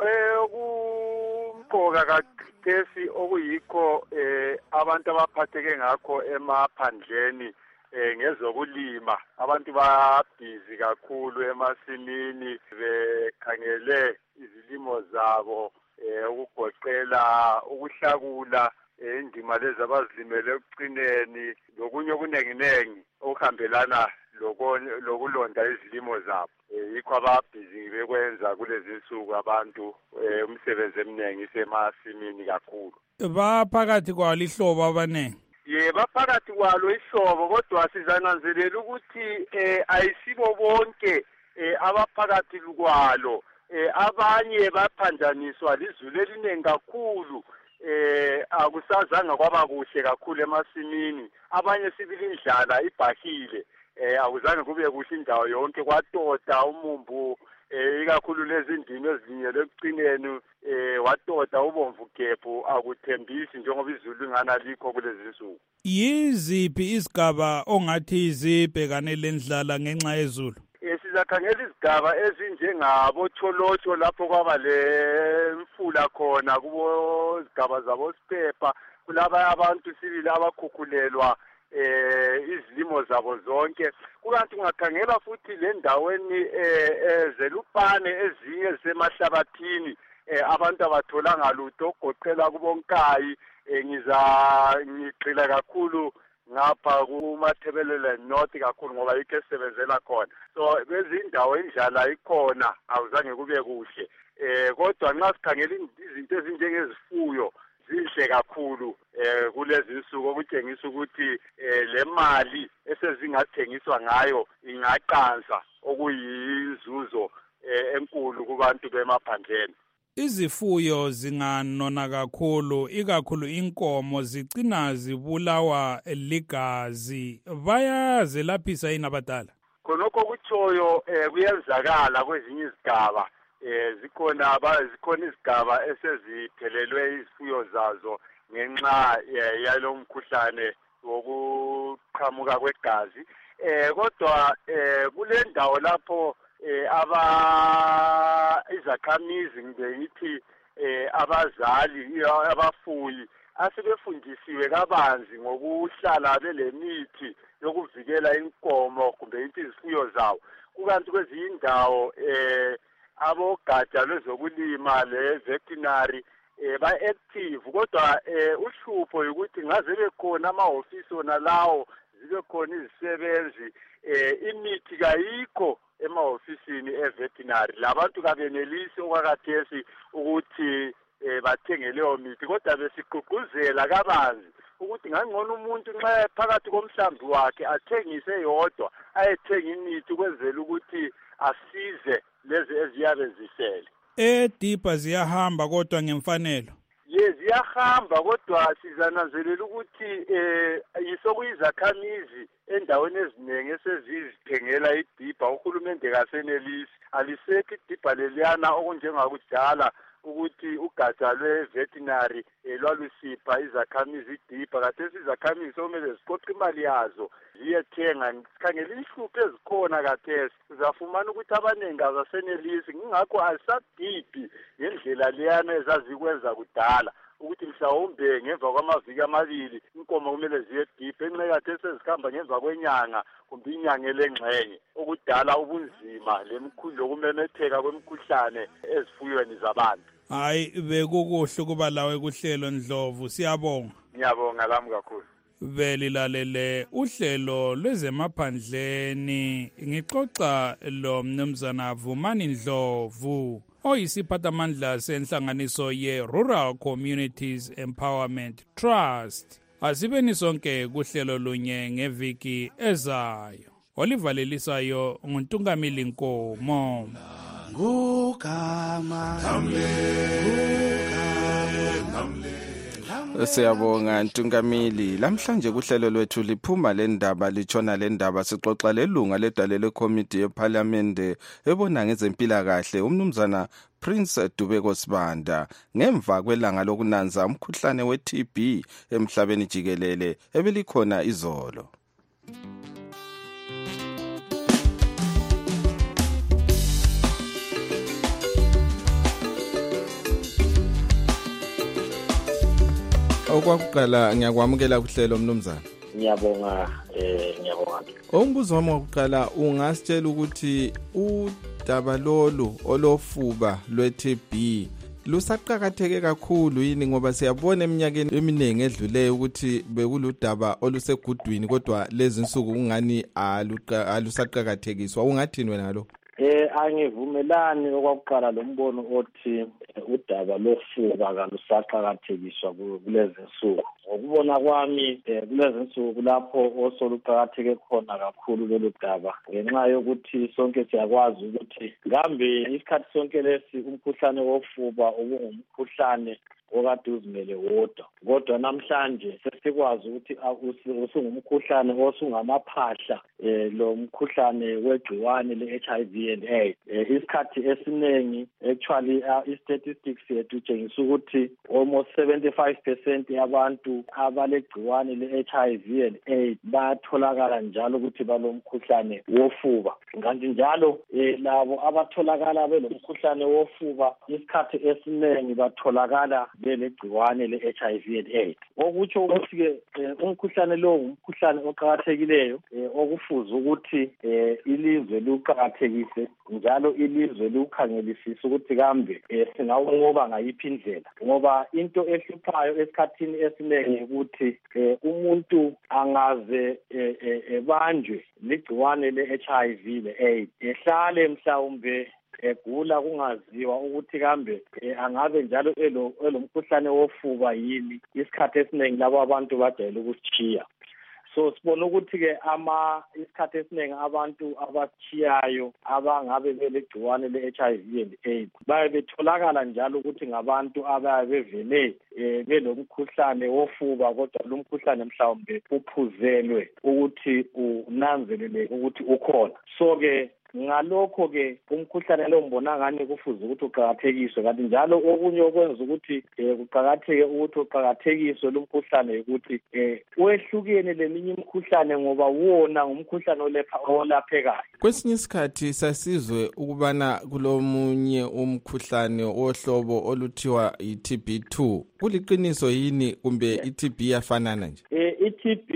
Kumqoka kaChesi okuyikho abantu abaphatheke ngakho emaphandleni ngezokulima. Abantu babhizi kakhulu emasimini bekhangele izilimo zabo, ukugoqela ukuhlakula indima lezi abazilimele ekucineni lokunye okuningi okuhambelana lokulonda izilimo zabo. Yikho ababhizi bekwenza kulezi insuku abantu umsebenzi eminingi isemasimini kakhulu. Baphakathi kwalo ihlobo abaningi? Baphakathi kwalo ihlobo, kodwa sizananzelela ukuthi ayisibo bonke abaphakathi kwalo. Abanye baphanjaniswa lizulu eliningi kakhulu. Akusazanga kwaba kuhle kakhulu emasimini. Abanye sibili indlala ibhahile. Akuzange kube kuhle indawo yonke, kwatota umumbu ikakhulu lezi ndimi ezinyele ekucineni watota ubomvu gebhu, akuthembisi njengoba izulu inganalikho kulezi insuku. Yiziphi izigaba ongathi izibhekane lendlala ngenxa yezulu? Sizakhangela izigaba ezinjengabo Tsholotsho lapho kwaba le mfula khona, kubo izigaba zabo Sipepa, kulaba abantu sibili abakhukhulelwa izilimo zabo zonke. Kukanti ungakhangela futhi le ndaweni zelupane ezinye ezisemahlabathini abantu abatholanga lutho okugoqela kubonkayi. Ngigxila kakhulu ngapha kumathebelele north kakhulu ngoba yikho esebenzela khona. So bezindawo indlala ikhona, awuzange kube kuhle. Kodwa nxa sikhangela izinto ezinjengezifuyo zihle kakhulu kulezi insuku, okutshengisa ukuthi le mali esezingathengiswa ngayo ingaqansa, okuyinzuzo enkulu kubantu bemaphandleni. Izifuyo zinganona kakhulu, ikakhulu inkomo zigcina zibulawa ligazi. Bayazelaphisa yini abadala? Khonokho kutshoyo kuyenzakala kwezinye izigaba. Zikhona izigaba eseziphelelwe izifuyo zazo ngenxa yalo mkhuhlane wokuqhamuka kwegazi. Kodwa kule ndawo lapho izakhamizi ngithi abazali abafuyi asebefundisiwe kabanzi ngokuhlala belemithi yokuvikela inkomo kumbe izifuyo zawo. Kukanti kwezinye indawo abogatsha lwezokulima le-veterinary ba-active, kodwa uhlupho ukuthi ngaze bekhona amahofisi wona lawo, zibe khona izisebenzi, imithi kayikho emahofisini e-veterinary. Labantu kabenelisi okwakhathesi ukuthi bathenge leyo mithi, kodwa besigqugquzela kabanzi ukuthi ngangcono umuntu nxa phakathi komhlambi wakhe athengise yodwa ayethenga imithi ukwenzela ukuthi asize lezi eziyabe zisele. Edibha ziyahamba kodwa ngemfanelo. Ziyahamba kodwa sizananzelela ukuthi yisokuyizakhamisi endaweni eziningi esezizithengela idibha. Uhulumende kasenelisi alisekho idibha leliyana okunjengakudala ukuthi ugatsha lwe-veterinary lwalusipha izakhamizi idibha. Kathesi izakhamizi okumele ziqoqe imali yazo ziyethenga. Sikhangela inhlupho ezikhona kathesi, uzafumana ukuthi abaningi azasenelisi, ngingakho alisadibhi ngendlela leyana ezazikwenza kudala ukuthi mhlawumbe ngemva kwamaviki amabili inkomo kumele ziyedibha. Enxekathi esezihamba ngemva kwenyanga kumbe inyanga elengxenye, okudala ubunzima lokumemetheka kwemikhuhlane ezifuyweni zabantu. Hayi, bekukuhle kuba lawe kuhlelo Ndlovu, siyabonga. Ngiyabonga lami kakhulu. Belilalele uhlelo lwezemaphandleni, ngixoxa lo mnumzana Vumani Ndlovu oyisiphathamandla senhlanganiso ye-Rural Communities Empowerment Trust. Asibeni sonke kuhlelo lunye ngeviki ezayo. Olivalelisayo nguNtungamili Nkomo. Siyabonga Ntungamili. Lamhlanje kuhlelo lwethu liphuma lendaba litshona lendaba sixoxa lelunga ledalele committee yeParliament ebona ngezempilakahle umnumzana Prince Dubeko Sibanda ngemva kwelanga lokunanza umkhuhlane we-TB emhlabeni jikelele ebelikhona izolo. Okwakuqala ngiyakwamukela kuhlelo mnumzana. Ngiyabonga. Umbuzo wami wokuqala ungasitshela ukuthi udaba lolu olofuba lwe-TB lusaqhakatheke kakhulu yini, ngoba siyabona eminyakeni eminingi edluleyo ukuthi bekuludaba olusegudwini kodwa lezi insuku kungani alusaqhakathekiswa. Ungathini wena lo? Angivumelani okwakuqala lo mbono othi udaba lofuba kalusaqhakathekiswa kulezi insuku. Ngokubona kwami kulezi insuku lapho osoluqhakatheke khona kakhulu lolu daba ngenxa yokuthi sonke siyakwazi ukuthi ngambe isikhathi sonke lesi umkhuhlane wofuba ubungumkhuhlane okade uzimele wodwa, kodwa namhlanje sesikwazi ukuthi usungumkhuhlane osungamaphahla lo mkhuhlane wegciwane le-HIV and AIDS. Isikhathi esiningi actually i-statistics yethu itshengisa ukuthi almost 75% yabantu abalegciwane le-HIV and AIDS batholakala njalo ukuthi balomkhuhlane wofuba. Kanti njalo labo abatholakala belomkhuhlane wofuba isikhathi esiningi batholakala belegciwane le-HIV and AIDS. Okutsho ukuthi-ke umkhuhlane lo umkhuhlane oqhakathekileyo okufuze ukuthi ilizwe liwuqhakathekise njalo ilizwe liwukhangelisise ukuthi kambe singawunqoba ngayiphi indlela, ngoba into ehluphayo esikhathini esiningi ukuthi umuntu angaze ebanjwe ligciwane le-HIV le-AIDS ehlale mhlawumbe egula kungaziwa ukuthi kambe angabe njalo elomkhuhlane wofuba yini. Isikhathi esiningi labo abantu bajayele ukushiya. So sibona ukuthi-ke isikhathi esiningi abantu abashiyayo abangabe belegciwane le-HIV and AIDS baye betholakala njalo ukuthi ngabantu abaye bevele belomkhuhlane wofuba, kodwa lo mkhuhlane mhlawumbe uphuzelwe ukuthi unanzeleleke ukuthi ukhona. So-ke ngalokho-ke umkhuhlane lo mbona ngani kufuze ukuthi uqhakathekiswe, kanti njalo okunye okwenza ukuthi kuqhakatheke ukuthi uqhakathekiswe lo mkhuhlane ukuthi wehlukene leminye imikhuhlane ngoba wona ngumkhuhlane olaphekayo. Kwesinye isikhathi sasizwe ukubana kulomunye umkhuhlane ohlobo oluthiwa i-TB2. Kuliqiniso yini kumbe i-TB yafanana nje? I-TB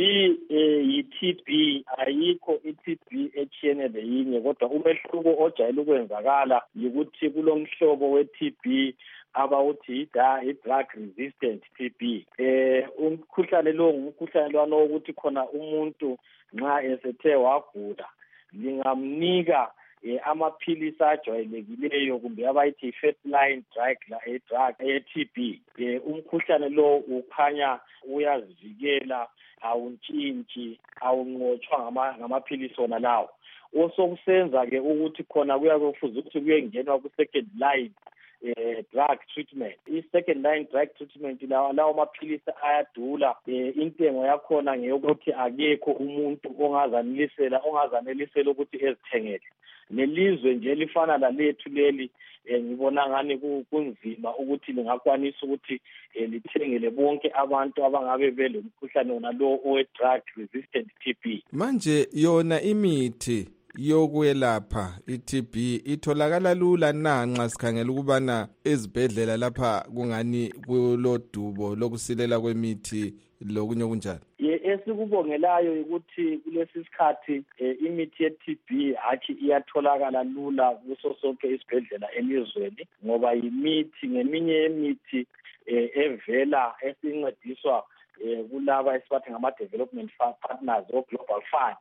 yi-TB, ayikho i-TB echiyene leyinye, kodwa umehluko ojayele ukwenzakala yikuthi kulomhlobo we-TB abawuthi i-drug resistant TB. Umkhuhlane lo ngumkhuhlane lwana wokuthi khona umuntu nxa esethe wagula lingamnika amaphilisi ajwayelekileyo kumbe abayithi first line drug ye-TB. Umkhuhlane lo ukhanya uyazivikela, awuntshintshi, awunqotshwa ngamaphilisi wona lawo. Osokusenza-ke ukuthi khona kuyakufuza ukuthi kuyengenwa ku-second line drug treatment. I-second line drug treatment lawo maphilisi ayadula. Intengo yakhona ngeyokuthi akekho umuntu ongazanelisela ukuthi ezithengele. Nelizwe nje lifana lalethu leli ngibona ngani kunzima ukuthi lingakwanisa ukuthi lithengele bonke abantu abangabe belomkhuhlane wona lo owe-drug resistant TB. Manje yona imithi yokwelapha i-TB itholakala lula na nxa sikhangela ukubana ezibhedlela lapha kungani kulodubo lokusilela kwemithi lokunye kunjani? Esikubongelayo ukuthi kulesi sikhathi imithi ye-TB hathi iyatholakala lula kuso sonke isibhedlela elizweni, ngoba imithi ngeminye yemithi evela esincediswa kulaba esibathi ngama-development partners o-Global Fund.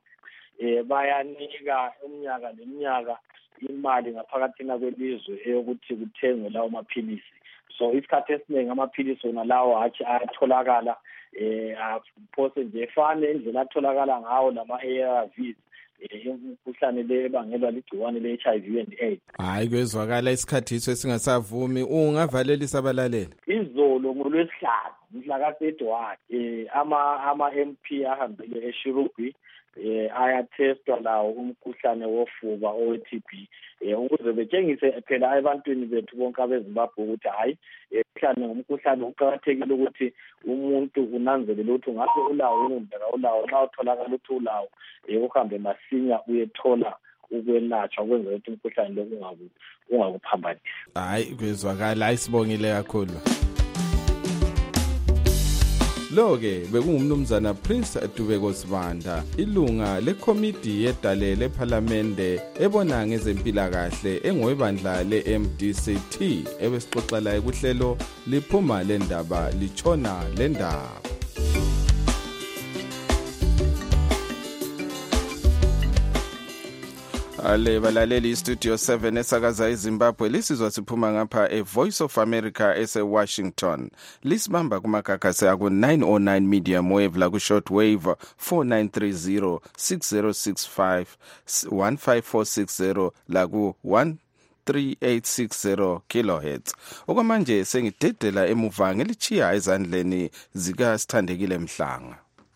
Bayanika umnyaka neminyaka imali ngaphakathina kwelizwe eyokuthi kuthengwe lawo maphilisi. So isikhathi esiningi amaphilisi wona lawo hathi ayatholakala phose nje efane indlela atholakala ngawo lama-ARVs imkhuhlane le ebangelwa ligciwane le-HIV and AIDS. Hayi kwezwakala isikhathi iso esingasavumi. Ungavalelisa abalaleli. Izolo ngolwesihlanu mhlaka-31 ama-MP ahambile eShirubi ayathestwa lawo umkhuhlane wofuba owe-TB ukuze betshengise phela ebantwini bethu bonke abeZimbabwe ukuthi hayi umkhuhlane ngumkhuhlane uqakathekile ukuthi umuntu unanzelele ukuthi ungabe ulawo kumbe awulawo. Nxa utholakala ukuthi ulawo uhambe masinya uyethola ukwelatshwa kwenzela ukuthi umkhuhlane lo ungakuphambanisi. Hayi kwezwakala ayisibongile kakhulu. Lo-ke bekungumnumzana Prince Dubeko Sibanda, ilunga lekomidi yedale lephalamende ebona ngezempilakahle engowebandla le-MDCT ebesixoxela kuhlelo liphuma lendaba litshona lendaba. Ale balaleli Studio 7 esakaza eZimbabwe lisizwa siphuma ngapha eVoice of America eseWashington. Lisibamba kumagagasi aku 909 medium wave la ku shortwave 4930 6065 15460 la ku 3860 kilohertz. Okwamanje sengidedela emuva ngelichiya ezandleni zika Sithandekile Mhlanga.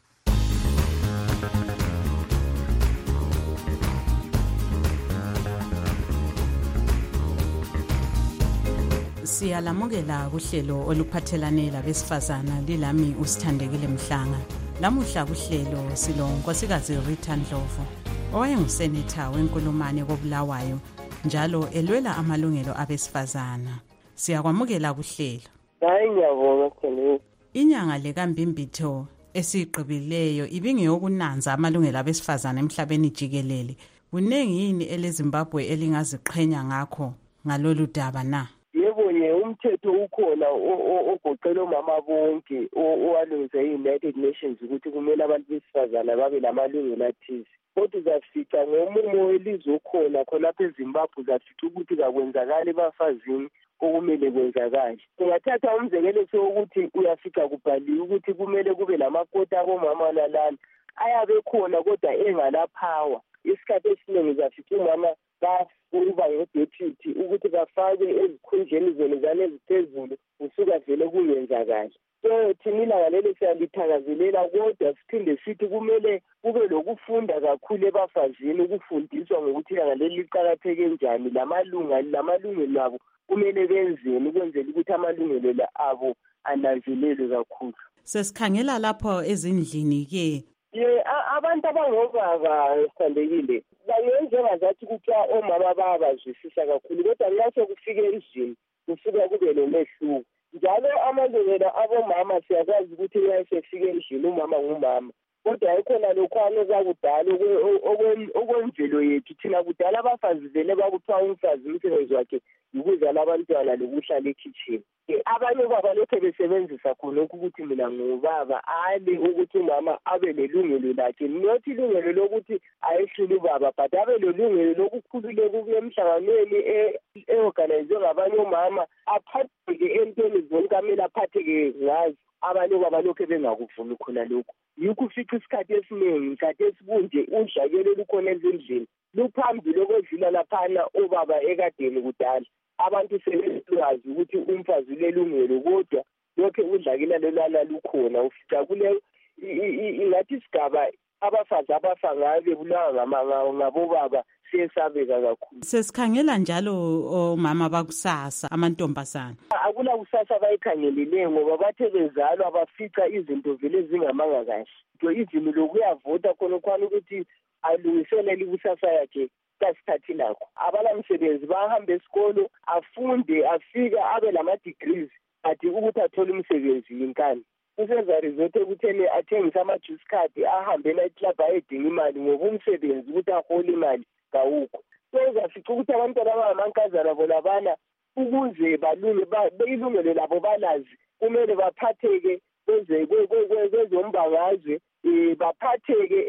Siyalamukela kuhlelo oluphathelane labesifazana lilami uSithandekile Mhlanga. Lamuhla kuhlelo silonkosikazi Rita Ndlovu owayengusenetha wenkulumane koBulawayo njalo elwela amalungelo abesifazana. Siyakwamukela kuhlelo. Hayi ngiyabonga khona. Inyanga lekambimbitho esiqhibileyo ibingeyokunanza amalungelo abesifazana emhlabeni jikelele. Kunengi yini eleZimbabwe elingaziqhenya ngakho ngalolu daba na? Yebo umthetho ukhona ogoqela omama bonke owalungisa i-United Nations ukuthi kumele abantu besifazana babe lamalungelo athize. Kodwa uzafica ngomumo welizwe okhona khonapha eZimbabwe uzafica ukuthi kakwenzakali ebafazini okumele kwenzakale. Ungathatha umzekelo sokuthi uyafica kubhaliwe ukuthi kumele kube lamakoti abomama lalana ayabe khona kodwa engalapower. Isikhathi esiningi uzafica umama kuba ngedeputy ukuthi bafake ezikhundleni zonezana eziphezulu usuka vele kuyenzakala. So thina ilanga lelo siyalithakazelela kodwa siphinde sithi kumele kube lokufunda kakhulu ebafazini ukufundiswa ngokuthi ilanga leli liqakatheke njani lamalungelo abo kumele benzeni ukwenzela ukuthi amalungelo abo ananzelelwe kakhulu. Sesikhangela lapho ezindlini abantu abangobaba Sithandekile bayenza ngathi kuthiwa omama bayabazwisisa kakhulu kodwa nxa sekufike endlini kusuka kube nomehluko. Njalo amalungelo abomama siyakwazi ukuthi uyasefike endlini umama ngumama kodwa ikhona lokhwana zakudala okwemvelo yethu thina kudala abafazi vele bakuthiwa umfazi umsebenzi wakhe ukuzala abantwana lokuhlala ekhitshini. Abanye obaba lokho besebenzisa khonokho ukuthi mina ngubaba ali ukuthi umama abe lelungelo lakhe, not ilungelo lokuthi ayehlule ubaba, but abe lelungelo lokukhululeka ukuya emhlanganweni e-organizwe ngabanye omama, aphatheke entweni zonke amele aphatheke ngazo. Abanye obaba lokho bengakuvumi khona lokho. Yikho ufica isikhathi esiningi, isikhathi esibunje udlakelo lukhona ezindlini luphambili okwedlula laphana obaba ekadeni kudala. Abantu sebelwazi ukuthi umfazi ulelungelo, kodwa lokho udlakela lolwana lukhona. Ufica kule ingathi isigaba abafazi abafa ngayo bebulawa ngabobaba siyesabeka kakhulu. Sesikhangela njalo omama bakusasa, amantombazana akula kusasa bayikhangelile ngoba bathe bezalwa bafica izinto vele zingamanga kahle. Izimo lokuyavota khona khona ukuthi alungiselele ikusasa yakhe kasikhathi lakho. Abalamsebenzi bahamba esikolo afunde afika abe lama-degrees athi ukuthi athole umsebenzi yinkani. Kusenza result ekutheni athengise ama-juice card ahambe nightclub ayedinga imali ngoba umsebenzi ukuthi ahole imali kawukho. So uzafica ukuthi abantwana abangamankazana bona bana ukuze balunge ilungelo labo balazi kumele baphatheke kwezombangazwe, baphatheke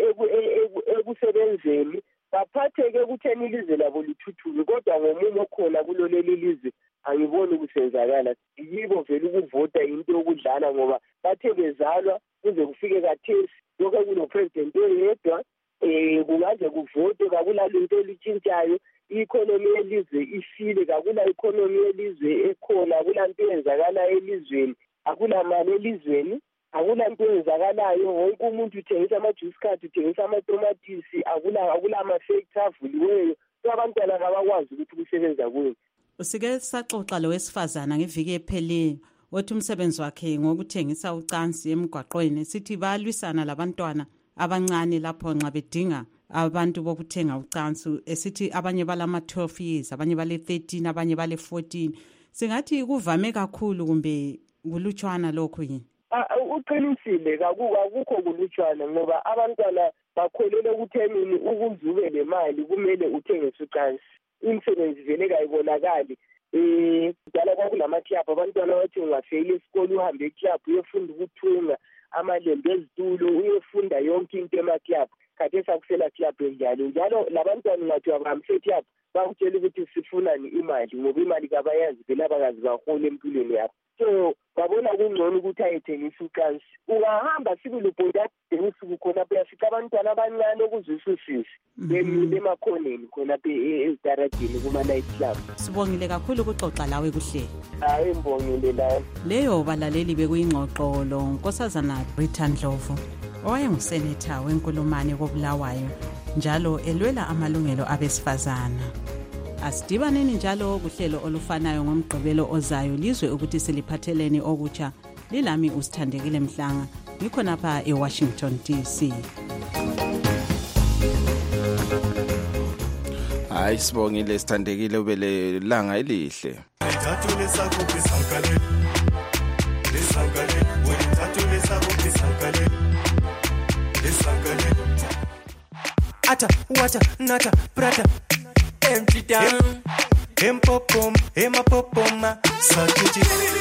ekusebenzeni, baphatheke ekutheni ilizwe labo lithuthuke. Kodwa ngomumo khona kuloleli lizwe angiboni kusenzakala. Yibo vele ukuvota into yokudlala ngoba bathe bezalwa kuze kufike kathesi lokho kunopresident oyedwa, kungaze kuvotwe, kakulalento elitshintshayo. I-economy yelizwe ifile, kakula economy yelizwe ekhona, akulanto eyenzakala elizweni, akula mali elizweni, akulanto eyenzakalayo. Wonke umuntu uthengisa ama-juice card, uthengisa amatomatisi, akula ama-factory avuliweyo. So abantwana kabakwazi ukuthi kusebenza kuyo. Usike saxoxa lo wesifazana ngeviki epheleyo othi umsebenzi wakhe ngokuthengisa ucansi emgwaqweni. Sithi bayalwisana labantwana abancane lapho nxa bedinga abantu bokuthenga ucansi. Esithi abanye balama-12 years, abanye bale-13, abanye bale-14. Singathi kuvame kakhulu kumbe kulutshwana lokho yini? Uqinisile, akukho kulutshwana ngoba abantwana bakholelwa ukuthenini ukuze ube nemali kumele uthengise ucansi. Imisebenzi vele kayibonakali. Kudala kwakulama-club, abantwana bathi ungafeyila esikolo uhambe e-club uyefunda ukuthunga amalembu ezitulo, uyefunda yonke into ema-club. Khathesi akusela club njalo labantwana ungathi wabahambisa e-club bakutshela ukuthi sifunani imali ngoba imali kabayazi vele abakazi bahole empilweni yabo. So babona kungcono ukuthi ayethengisa ucansi. Ungahamba sibili ubhodi athengisa khona phe yafica abantwana abancane okuzwisisisi emakhoneni khona phe ezitaradini kuma-night club. Sibongile kakhulu ukuxoxa lawe kuhleli. Hayi mbongile lawe. Leyo balaleli bekuyingxoxo lo Nkosazana Rita Ndlovu owayengusenetha wenkulumane koBulawayo njalo elwela amalungelo abesifazana. Asidibaneni njalo kuhlelo olufanayo ngomgqibelo ozayo lizwe ukuthi siliphatheleni okutsha. Lilami uSithandekile Mhlanga, ngikhona lapha eWashington DC. Hayi sibongile Sithandekile, ubele langa elihle. Ata wata nata prata empty down empopom emapopoma sakuti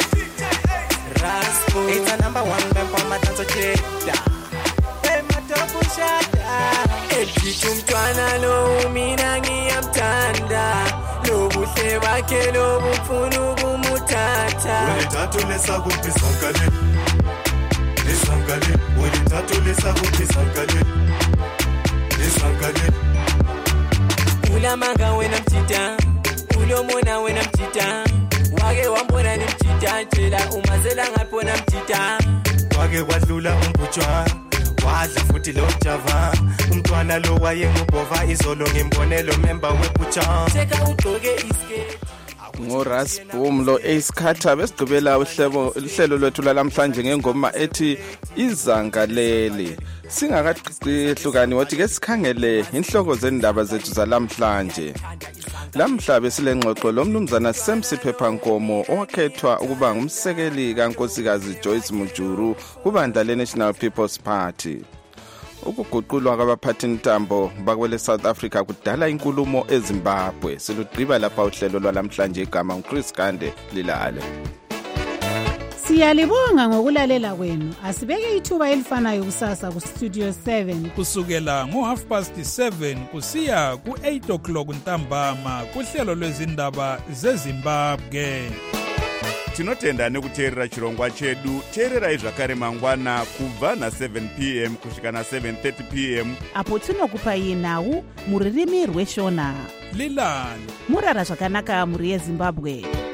raspo it's a number one bempoma dance cheda ematopo shada ejitu mtwana lo mina ngiyamthanda lo buhle bakhe lo bufuna ukumuthatha wethathu lesakuphi sankale lesankale wethathu lesakuphi sankale lesankale ulamanga wena mtita ulomona wena mtita wake wambona ni mtita tshela umazela ngapona mtita wake kwadlula umbutshwa wadla futhi lo java umntwana lo wayengubova izolo ngimbonelo member webucha cheka ugqoke iskate ngoRasboom lo Ace Carter besigqibela uhlelo lwethu lamhlanje ngengoma ethi izangaleli. Singakahlukani wathi ke sikhangele inhloko zendaba zethu zalamhlanje. Lamhla besilengxoxo lomnumzana Semsi Phephankomo owakhethwa ukuba ngumsekeli kaNkosikazi Joyce Mujuru kubandla leNational People's Party. Ukuguqulwa kwabaphathintambo bakwele South Africa kudala inkulumo eZimbabwe. Silugqiba lapha uhlelo lwalamhlanje igama uChris Gande lilale. Siyalibonga ngokulalela kwenu. Asibeke ithuba elifanayo kusasa ku Studio 7 kusukela ngo7:30 kusiya ku8 o'clock ntambama kuhlelo lwezindaba zeZimbabwe. Tinotenda nekuteerera chirongwa chedu. Teererai zvakare mangwana kubva na7 p.m. kusvika na7:30 p.m. apo tinokupai nhau muririmi rweshona. Lilani murara zvakanaka muri yeZimbabwe.